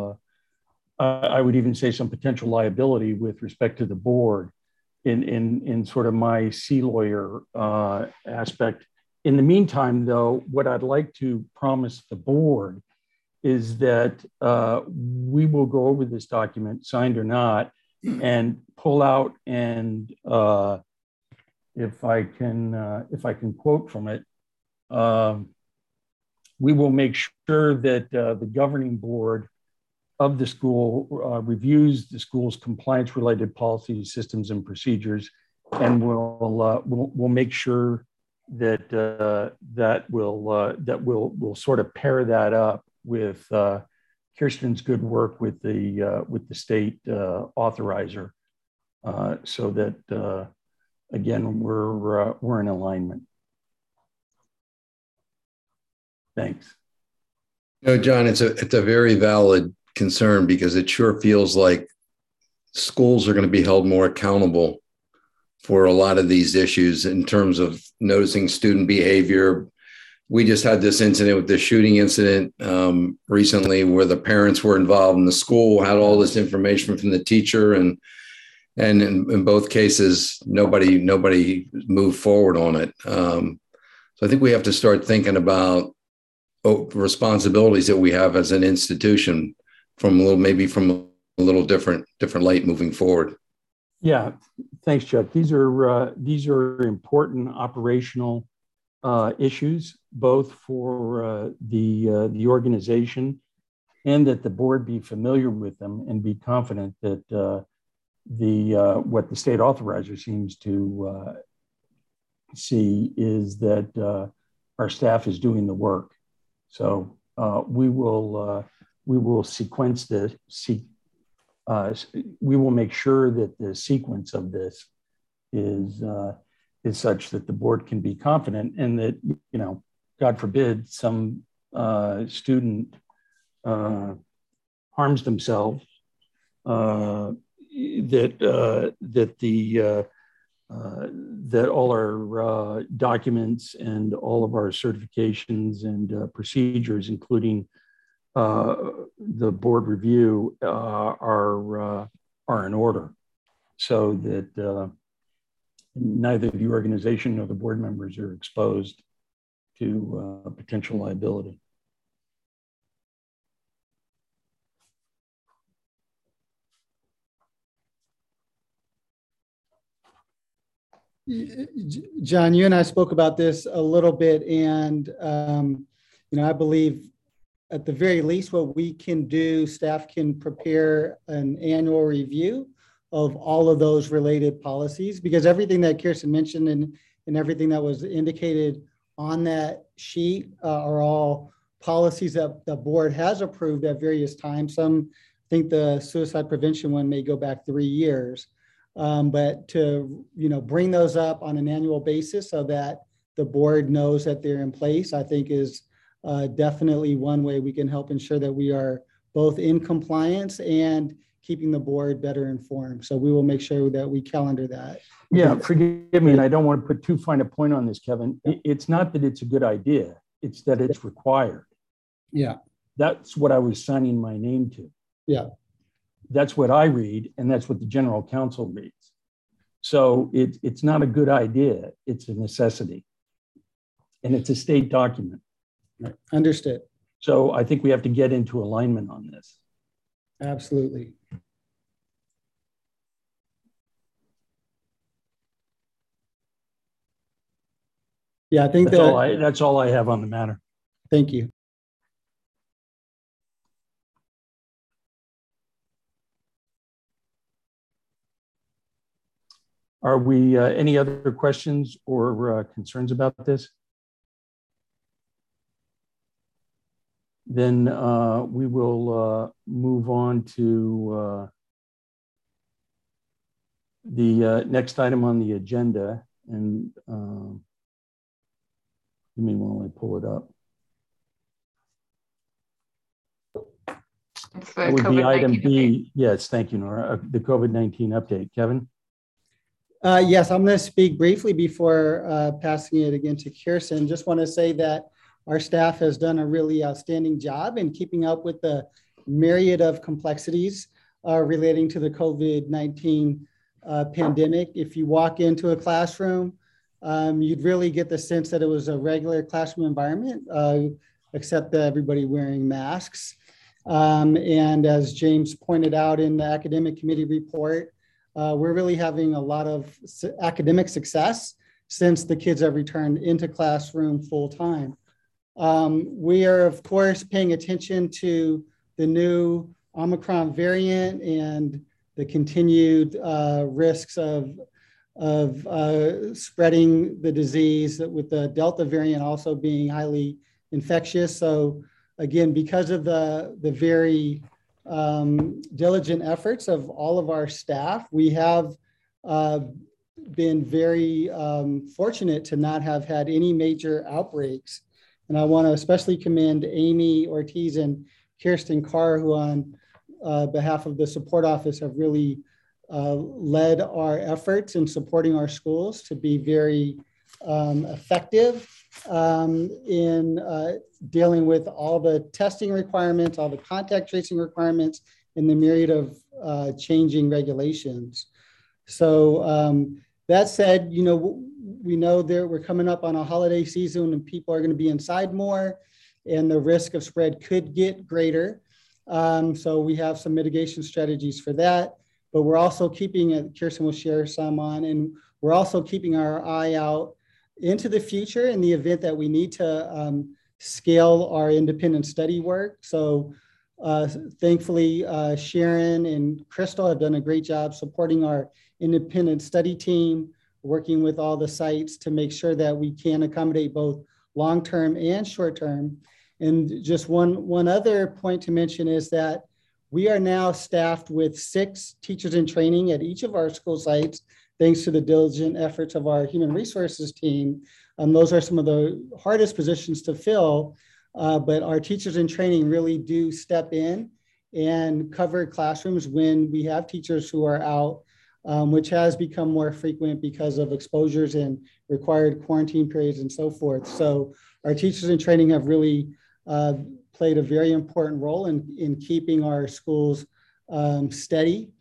Speaker 7: I would even say some potential liability with respect to the board in sort of my C lawyer aspect. In the meantime, though, what I'd like to promise the board is that we will go over this document, signed or not, and pull out and if I can quote from it, we will make sure that the governing board of the school reviews the school's compliance-related policies, systems, and procedures, and we'll make sure that that will sort of pair that up with Kirsten's good work with the state authorizer, so that again we're in alignment. Thanks.
Speaker 10: No, John, it's a very valid concern, because it sure feels like schools are going to be held more accountable for a lot of these issues in terms of noticing student behavior. We just had this incident with the shooting incident recently, where the parents were involved in the school, had all this information from the teacher, and in both cases, nobody moved forward on it. So I think we have to start thinking about responsibilities that we have as an institution from a little different light moving forward.
Speaker 7: Yeah, thanks, Chuck. These are important operational issues, both for the organization, and that the board be familiar with them and be confident that what the state authorizer seems to see is that our staff is doing the work. So we will sequence we will make sure that the sequence of this is such that the board can be confident, and that, God forbid, some student harms themselves, that all our documents and all of our certifications and procedures, including the board review, are in order, so that neither the organization nor the board members are exposed to potential liability.
Speaker 2: John, you and I spoke about this a little bit, and I believe at the very least what we can do, staff can prepare an annual review of all of those related policies, because everything that Kirsten mentioned and everything that was indicated on that sheet are all policies that the board has approved at various times. Some, I think the suicide prevention one may go back 3 years. But to bring those up on an annual basis so that the board knows that they're in place, I think is definitely one way we can help ensure that we are both in compliance and keeping the board better informed. So we will make sure that we calendar that.
Speaker 7: Yeah, forgive me, and I don't want to put too fine a point on this, Kevin. It's not that it's a good idea, it's that it's required.
Speaker 2: Yeah.
Speaker 7: That's what I was signing my name to.
Speaker 2: Yeah.
Speaker 7: That's what I read, and that's what the general counsel reads. So it's not a good idea, it's a necessity. And it's a state document.
Speaker 2: Right. Understood.
Speaker 7: So I think we have to get into alignment on this.
Speaker 2: Absolutely. Yeah, I think
Speaker 7: that's all I have on the matter.
Speaker 2: Thank you.
Speaker 7: Are we any other questions or concerns about this? Then we will move on to the next item on the agenda. And give me one while I pull it up. That would be item B. Update. Yes, thank you, Nora. The COVID-19 update. Kevin?
Speaker 2: Yes, I'm going to speak briefly before passing it again to Kirsten. Just want to say that our staff has done a really outstanding job in keeping up with the myriad of complexities relating to the COVID-19 pandemic. If you walk into a classroom, you'd really get the sense that it was a regular classroom environment, except that everybody wearing masks. And as James pointed out in the academic committee report, we're really having a lot of academic success since the kids have returned into classroom full time. We are, of course, paying attention to the new Omicron variant and the continued risks of spreading the disease, with the Delta variant also being highly infectious. So again, because of the very diligent efforts of all of our staff, we have been very fortunate to not have had any major outbreaks. And I want to especially commend Amy Ortiz and Kirsten Carr, who on behalf of the support office have really led our efforts in supporting our schools to be very effective in dealing with all the testing requirements, all the contact tracing requirements, and the myriad of changing regulations. So that said, you know, we know that we're coming up on a holiday season and people are going to be inside more and the risk of spread could get greater. So we have some mitigation strategies for that, but we're also keeping, Kirsten will share some on, and we're also keeping our eye out into the future in the event that we need to scale our independent study work. So thankfully, Sharon and Crystal have done a great job supporting our independent study team, working with all the sites to make sure that we can accommodate both long-term and short-term. And just one other point to mention is that we are now staffed with 6 teachers in training at each of our school sites, thanks to the diligent efforts of our human resources team. Those are some of the hardest positions to fill, but our teachers in training really do step in and cover classrooms when we have teachers who are out, which has become more frequent because of exposures and required quarantine periods and so forth. So our teachers in training have really played a very important role in keeping our schools steady.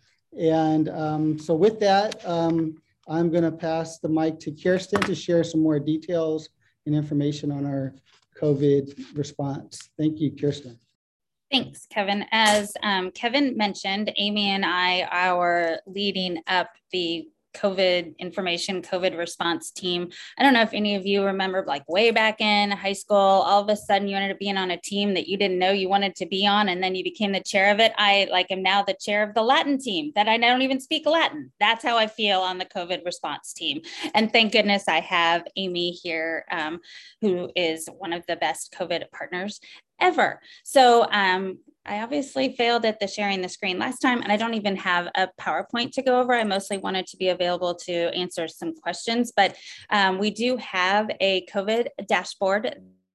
Speaker 2: And so with that, I'm going to pass the mic to Kirsten to share some more details and information on our COVID response. Thank you, Kirsten.
Speaker 14: Thanks, Kevin. As Kevin mentioned, Amy and I are leading up the COVID information, COVID response team. I don't know if any of you remember, like way back in high school, all of a sudden you ended up being on a team that you didn't know you wanted to be on, and then you became the chair of it. I am now the chair of the Latin team that I don't even speak Latin. That's how I feel on the COVID response team. And thank goodness I have Amy here, who is one of the best COVID partners ever. So I obviously failed at the sharing the screen last time, and I don't even have a PowerPoint to go over. I mostly wanted to be available to answer some questions, but we do have a COVID dashboard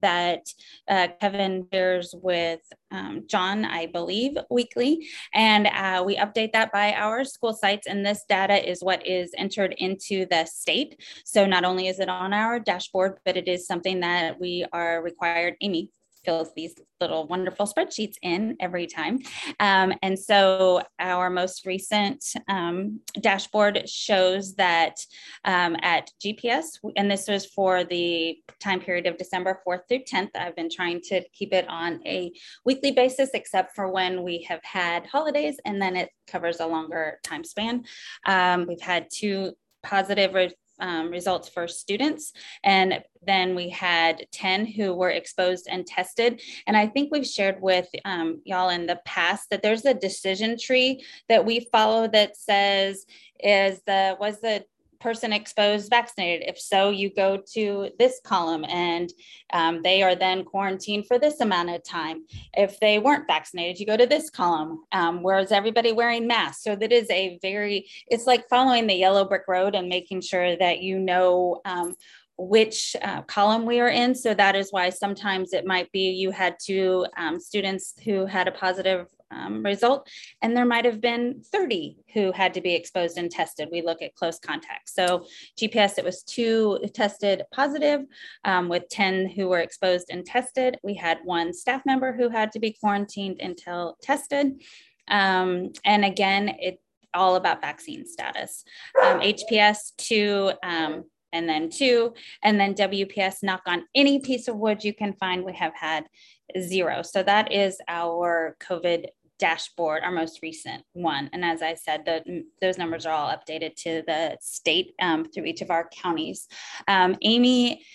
Speaker 14: that Kevin shares with John, I believe, weekly. And we update that by our school sites. And this data is what is entered into the state. So not only is it on our dashboard, but it is something that we are required, Amy fills these little wonderful spreadsheets in every time. And so our most recent dashboard shows that at GPS, and this was for the time period of December 4th through 10th, I've been trying to keep it on a weekly basis, except for when we have had holidays, and then it covers a longer time span. We've had 2 positive results for students. And then we had 10 who were exposed and tested. And I think we've shared with y'all in the past that there's a decision tree that we follow that says, was the person exposed vaccinated? If so, you go to this column, and they are then quarantined for this amount of time. If they weren't vaccinated, you go to this column. Whereas everybody wearing masks. So that is it's like following the yellow brick road and making sure that you know which column we are in. So that is why sometimes it might be you had 2 students who had a positive result, and there might have been 30 who had to be exposed and tested. We look at close contacts. So GPS, it was 2 tested positive with 10 who were exposed and tested. We had 1 staff member who had to be quarantined until tested. And again, it's all about vaccine status. HPS 2, and then 2, and then WPS, knock on any piece of wood you can find, we have had 0. So that is our COVID dashboard, our most recent one. And as I said, those numbers are all updated to the state through each of our counties. Amy,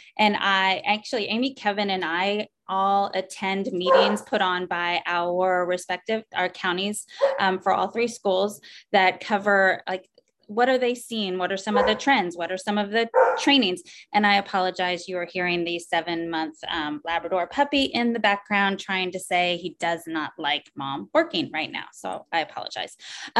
Speaker 14: Kevin, and I all attend meetings put on by our counties for all 3 schools that cover what are they seeing? What are some of the trends? What are some of the trainings? And I apologize, you are hearing the 7-month Labrador puppy in the background trying to say he does not like mom working right now. So I apologize.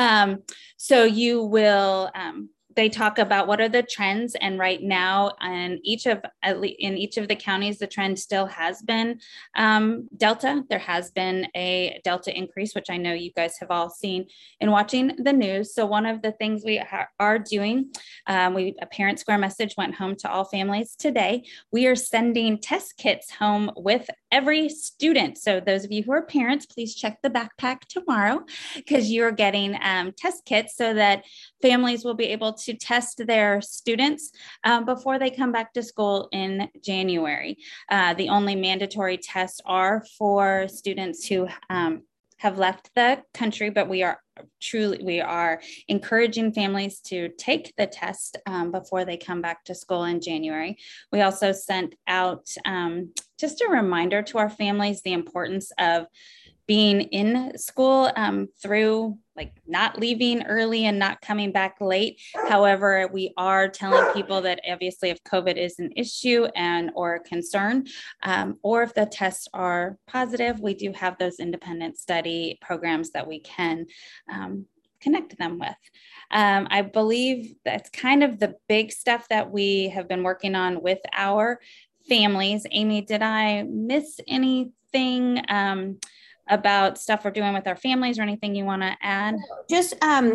Speaker 14: So you will, they talk about what are the trends, and right now in each of the counties, the trend still has been Delta. There has been a Delta increase, which I know you guys have all seen in watching the news. So one of the things we are doing, a Parent Square message went home to all families today. We are sending test kits home with every student. So those of you who are parents, please check the backpack tomorrow, because you're getting test kits so that families will be able to test their students before they come back to school in January. The only mandatory tests are for students who have left the country, but we are encouraging families to take the test before they come back to school in January. We also sent out just a reminder to our families the importance of being in school through not leaving early and not coming back late. However, we are telling people that obviously if COVID is an issue or a concern, or if the tests are positive, we do have those independent study programs that we can connect them with. I believe that's kind of the big stuff that we have been working on with our families. Amy, did I miss anything about stuff we're doing with our families or anything you want to add?
Speaker 8: Just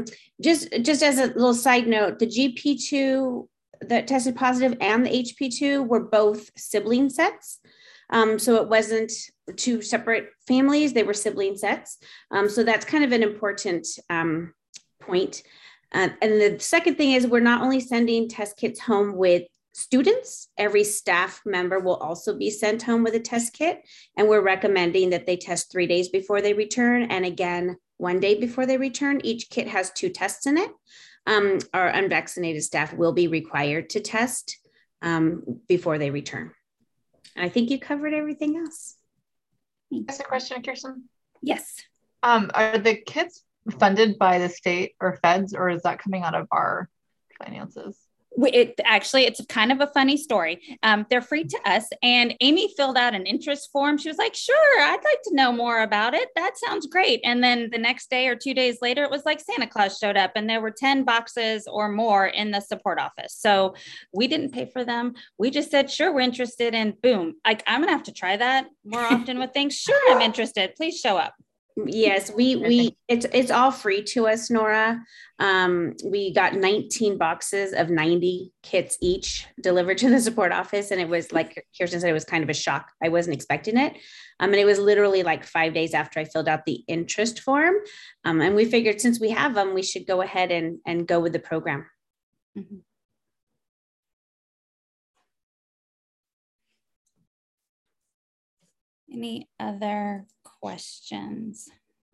Speaker 8: as a little side note, the GP2 that tested positive and the HP2 were both sibling sets. So it wasn't 2 separate families, they were sibling sets. So that's kind of an important point. And the second thing is we're not only sending test kits home with students, every staff member will also be sent home with a test kit. And we're recommending that they test 3 days before they return. And again, 1 day before they return. Each kit has 2 tests in it. Our unvaccinated staff will be required to test before they return. And I think you covered everything else.
Speaker 9: That's a question, Kirsten.
Speaker 14: Yes.
Speaker 9: Are the kits funded by the state or feds, or is that coming out of our finances?
Speaker 14: It's kind of a funny story. They're free to us. And Amy filled out an interest form. She was like, sure, I'd like to know more about it. That sounds great. And then the next day or 2 days later, it was like Santa Claus showed up and there were 10 boxes or more in the support office. So we didn't pay for them. We just said, sure, we're interested. And boom, like, I'm going to have to try that more often with things. Sure, I'm interested. Please show up.
Speaker 8: Yes, it's all free to us, Nora. We got 19 boxes of 90 kits each delivered to the support office. And it was, like Kirsten said, it was kind of a shock. I wasn't expecting it. And it was literally like 5 days after I filled out the interest form. And we figured since we have them, we should go ahead and go with the program.
Speaker 14: Mm-hmm. Any other questions?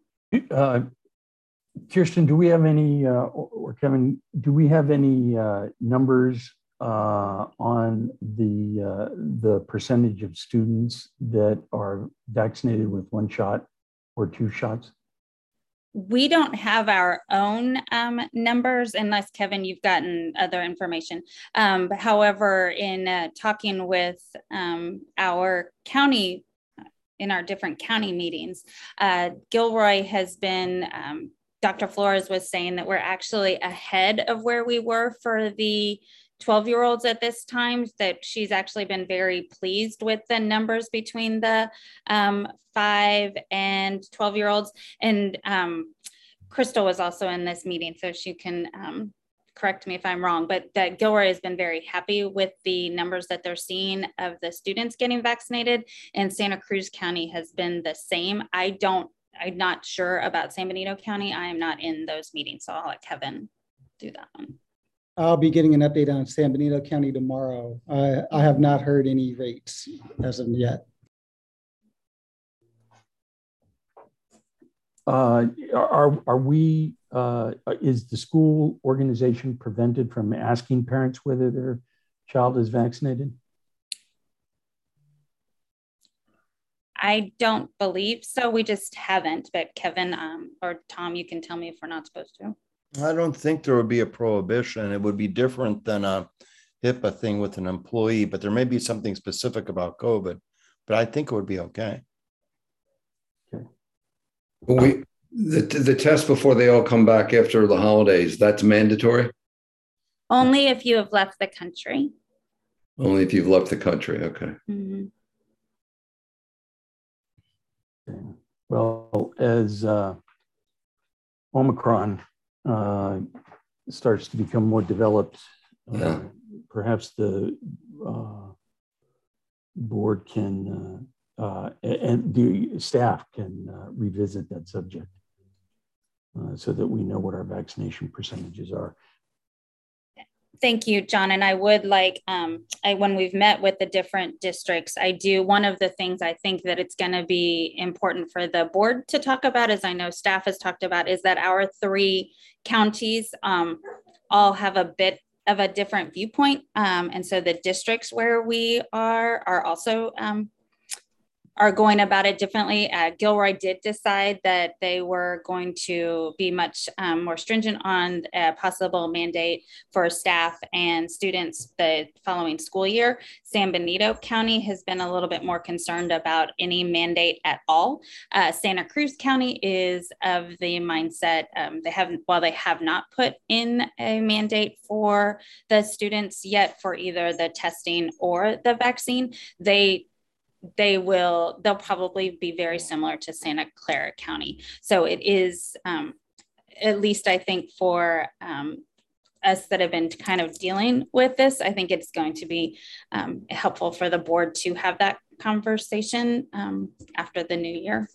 Speaker 7: Kirsten, do we have any, or Kevin, do we have any numbers on the percentage of students that are vaccinated with 1 shot or 2 shots?
Speaker 14: We don't have our own numbers unless, Kevin, you've gotten other information. However, in talking with our county, in our different county meetings, Gilroy has been, Dr. Flores was saying that we're actually ahead of where we were for the 12-year-olds at this time, that she's actually been very pleased with the numbers between the 5 and 12-year-olds. And Crystal was also in this meeting, so she can correct me if I'm wrong, but that Gilroy has been very happy with the numbers that they're seeing of the students getting vaccinated, and Santa Cruz County has been the same. I'm not sure about San Benito County. I am not in those meetings, so I'll let Kevin do that one.
Speaker 2: I'll be getting an update on San Benito County tomorrow. I have not heard any rates as of yet.
Speaker 7: Are we, is the school organization prevented from asking parents whether their child is vaccinated?
Speaker 14: I don't believe so. We just haven't, but Kevin or Tom, you can tell me if we're not supposed to.
Speaker 4: I don't think there would be a prohibition. It would be different than a HIPAA thing with an employee, but there may be something specific about COVID, but I think it would be okay.
Speaker 10: The test before they all come back after the holidays, that's mandatory?
Speaker 14: Only if you have left the country.
Speaker 10: Only if you've left the country, okay.
Speaker 14: Mm-hmm.
Speaker 7: Well, as Omicron starts to become more developed, perhaps the board can and the staff can revisit that subject so that we know what our vaccination percentages are.
Speaker 14: Thank you, John. And I would like, when we've met with the different districts, one of the things I think that it's going to be important for the board to talk about, as I know staff has talked about, is that our 3 counties all have a bit of a different viewpoint. And so the districts where we are also are going about it differently. Gilroy did decide that they were going to be much more stringent on a possible mandate for staff and students the following school year. San Benito County has been a little bit more concerned about any mandate at all. Santa Cruz County is of the mindset while they have not put in a mandate for the students yet for either the testing or the vaccine, they'll probably be very similar to Santa Clara County. So it is, at least I think for us that have been kind of dealing with this, I think it's going to be helpful for the board to have that conversation after the new year.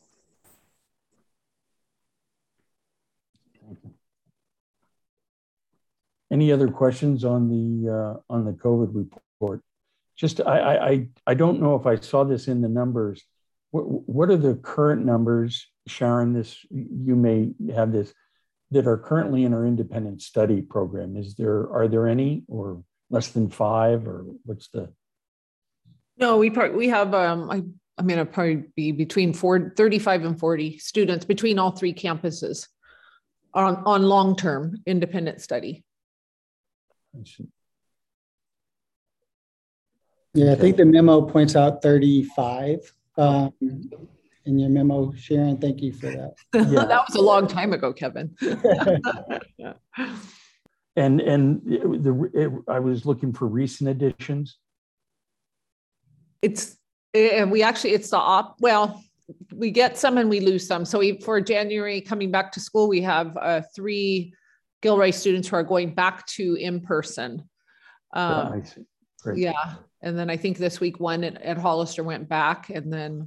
Speaker 7: Any other questions on the COVID report? Just, I don't know if I saw this in the numbers. What are the current numbers, Sharon? You may have this, that are currently in our independent study program. Are there any, or less than 5, or what's the?
Speaker 15: No, we have, it'll probably be between 35 and 40 students between all 3 campuses on long-term independent study.
Speaker 2: Yeah, I think the memo points out 35 in your memo, Sharon. Thank you for that.
Speaker 15: Yeah. That was a long time ago, Kevin.
Speaker 7: I was looking for recent additions.
Speaker 15: It's well, we get some and we lose some. So for January coming back to school, we have 3 Gilroy students who are going back to in-person.
Speaker 7: I see. Great.
Speaker 15: Yeah. And then I think this week one at Hollister went back, and then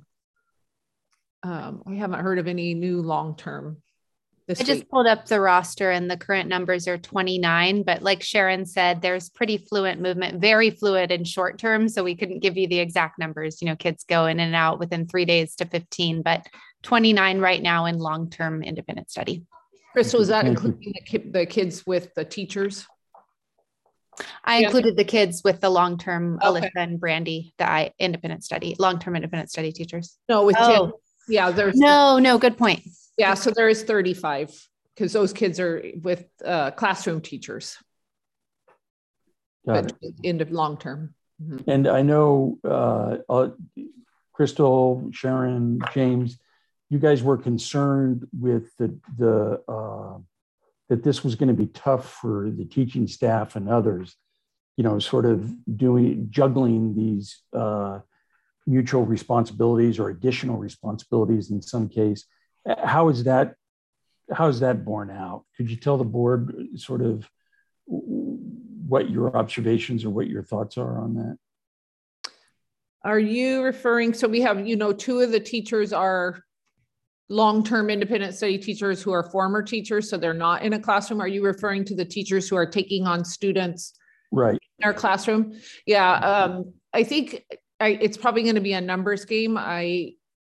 Speaker 15: we haven't heard of any new long-term this week.
Speaker 16: I just pulled up the roster and the current numbers are 29, but like Sharon said, there's pretty fluent movement, very fluid in short term. So we couldn't give you the exact numbers, kids go in and out within 3 days to 15, but 29 right now in long-term independent study.
Speaker 15: Crystal, is that including the kids with the teachers?
Speaker 16: I included the kids with the long-term, Alyssa and Brandy, the independent study, long-term independent study teachers.
Speaker 15: No, with Jim. Yeah, there's
Speaker 16: no, good point.
Speaker 15: Yeah, so there is 35 because those kids are with classroom teachers. But in the long term. Mm-hmm.
Speaker 7: And I know Crystal, Sharon, James, you guys were concerned with that this was going to be tough for the teaching staff and others, sort of juggling these mutual responsibilities or additional responsibilities in some case. How is that borne out? Could you tell the board sort of what your observations or what your thoughts are on that?
Speaker 15: Are you referring, so we have, 2 of the teachers are long-term independent study teachers who are former teachers, so they're not in a classroom. Are you referring to the teachers who are taking on students
Speaker 7: right
Speaker 15: in our classroom? Yeah, I think it's probably going to be a numbers game. I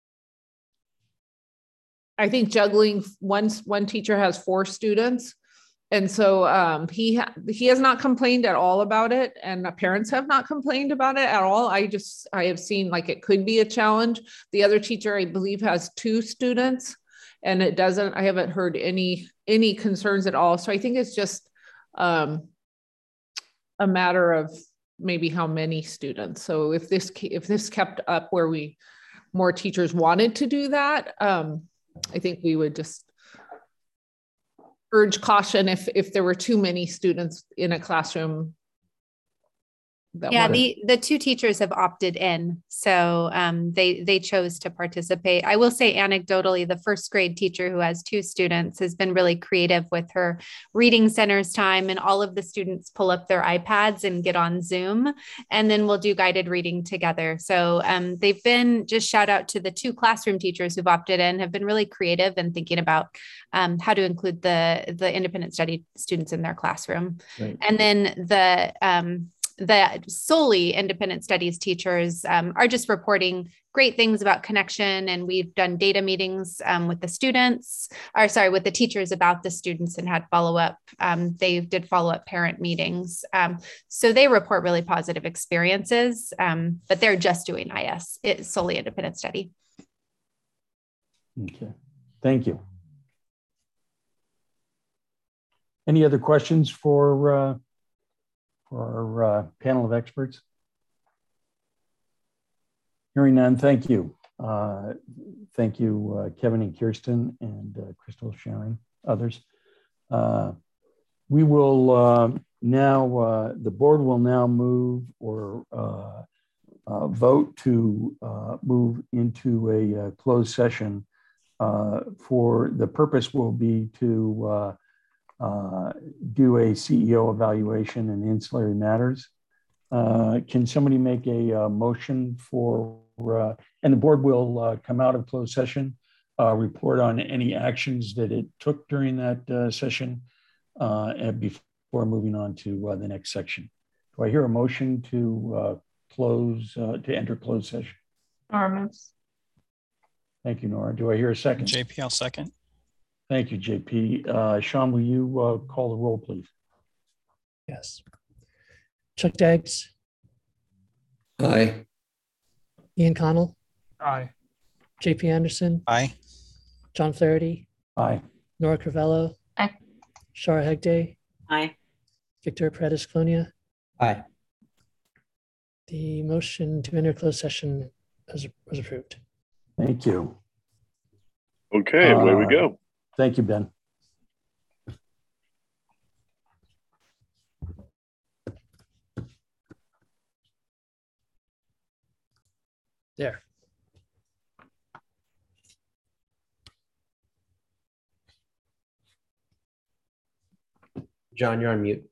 Speaker 15: think juggling one teacher has 4 students. And so he has not complained at all about it, and the parents have not complained about it at all. I have seen like it could be a challenge. The other teacher, I believe, has 2 students, and I haven't heard any concerns at all. So I think it's just a matter of maybe how many students. So if this kept up where more teachers wanted to do that, I think we would just urge caution if there were too many students in a classroom.
Speaker 16: The 2 teachers have opted in, so they chose to participate. I will say anecdotally, the first grade teacher who has 2 students has been really creative with her reading centers time, and all of the students pull up their iPads and get on Zoom, and then we'll do guided reading together. So they've been, just shout out to the 2 classroom teachers who've opted in, have been really creative and thinking about how to include the independent study students in their classroom. Right. And then the solely independent studies teachers are just reporting great things about connection. And we've done data meetings with the teachers about the students and had follow-up. They did follow-up parent meetings. So they report really positive experiences, but they're just doing IS. It's solely independent study.
Speaker 7: Okay, thank you. Any other questions for our panel of experts? Hearing none, thank you. Thank you, Kevin and Kirsten and Crystal, Sharon, others. We will now, the board will now move or vote to move into a closed session. For the purpose will be to do a CEO evaluation and ancillary matters. Can somebody make a motion for, and the board will come out of closed session, report on any actions that it took during that session and before moving on to the next section. Do I hear a motion to enter closed session?
Speaker 9: Nora.
Speaker 7: Thank you, Nora. Do I hear a second?
Speaker 13: JP, I'll second.
Speaker 7: Thank you, JP. Sean, will you call the roll, please?
Speaker 3: Yes. Chuck Daggs.
Speaker 10: Aye.
Speaker 3: Ian Connell.
Speaker 5: Aye.
Speaker 3: JP Anderson.
Speaker 13: Aye.
Speaker 3: John Flaherty.
Speaker 7: Aye.
Speaker 3: Nora Crivello.
Speaker 9: Aye.
Speaker 3: Shara Hegde.
Speaker 11: Aye.
Speaker 3: Victor Paredes Clonia.
Speaker 6: Aye.
Speaker 3: The motion to enter closed session was approved.
Speaker 7: Thank you.
Speaker 17: Okay, away we go.
Speaker 7: Thank you, Ben.
Speaker 3: There.
Speaker 6: John, you're on mute.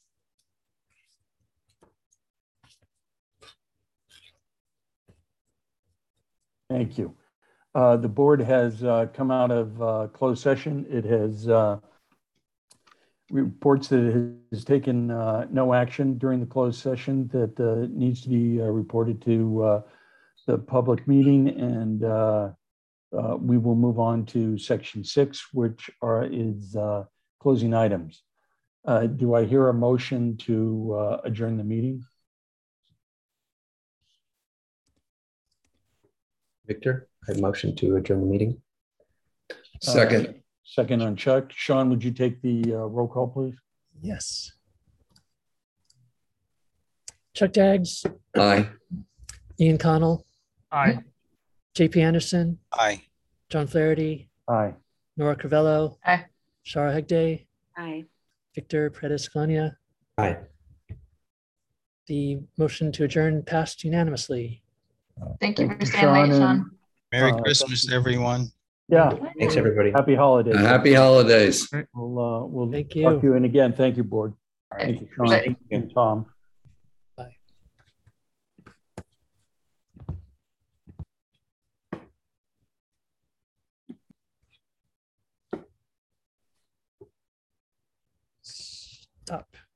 Speaker 7: Thank you. The board has come out of closed session. It has reports that it has taken no action during the closed session that needs to be reported to the public meeting, and we will move on to section 6, which is closing items. Do I hear a motion to adjourn the meeting?
Speaker 6: Victor, I motion to adjourn the meeting.
Speaker 10: Second.
Speaker 7: Second on Chuck. Sean, would you take the roll call, please?
Speaker 3: Yes. Chuck Jaggs.
Speaker 10: Aye.
Speaker 3: Ian Connell.
Speaker 5: Aye.
Speaker 3: JP Anderson.
Speaker 13: Aye.
Speaker 3: John Flaherty.
Speaker 7: Aye.
Speaker 3: Nora Crivello.
Speaker 9: Aye.
Speaker 3: Shara Hegde.
Speaker 8: Aye.
Speaker 3: Victor Predescalania.
Speaker 6: Aye.
Speaker 3: The motion to adjourn passed unanimously.
Speaker 9: Thank you for staying late, Sean.
Speaker 13: Merry Christmas, everyone.
Speaker 7: Yeah.
Speaker 6: Thanks, everybody.
Speaker 7: Happy holidays.
Speaker 10: Happy holidays.
Speaker 7: We'll
Speaker 3: Thank
Speaker 7: talk
Speaker 3: you.
Speaker 7: to you. And again, thank you, board. Thank you, Sean.
Speaker 9: Bye.
Speaker 7: And Tom.
Speaker 3: Bye. Stop.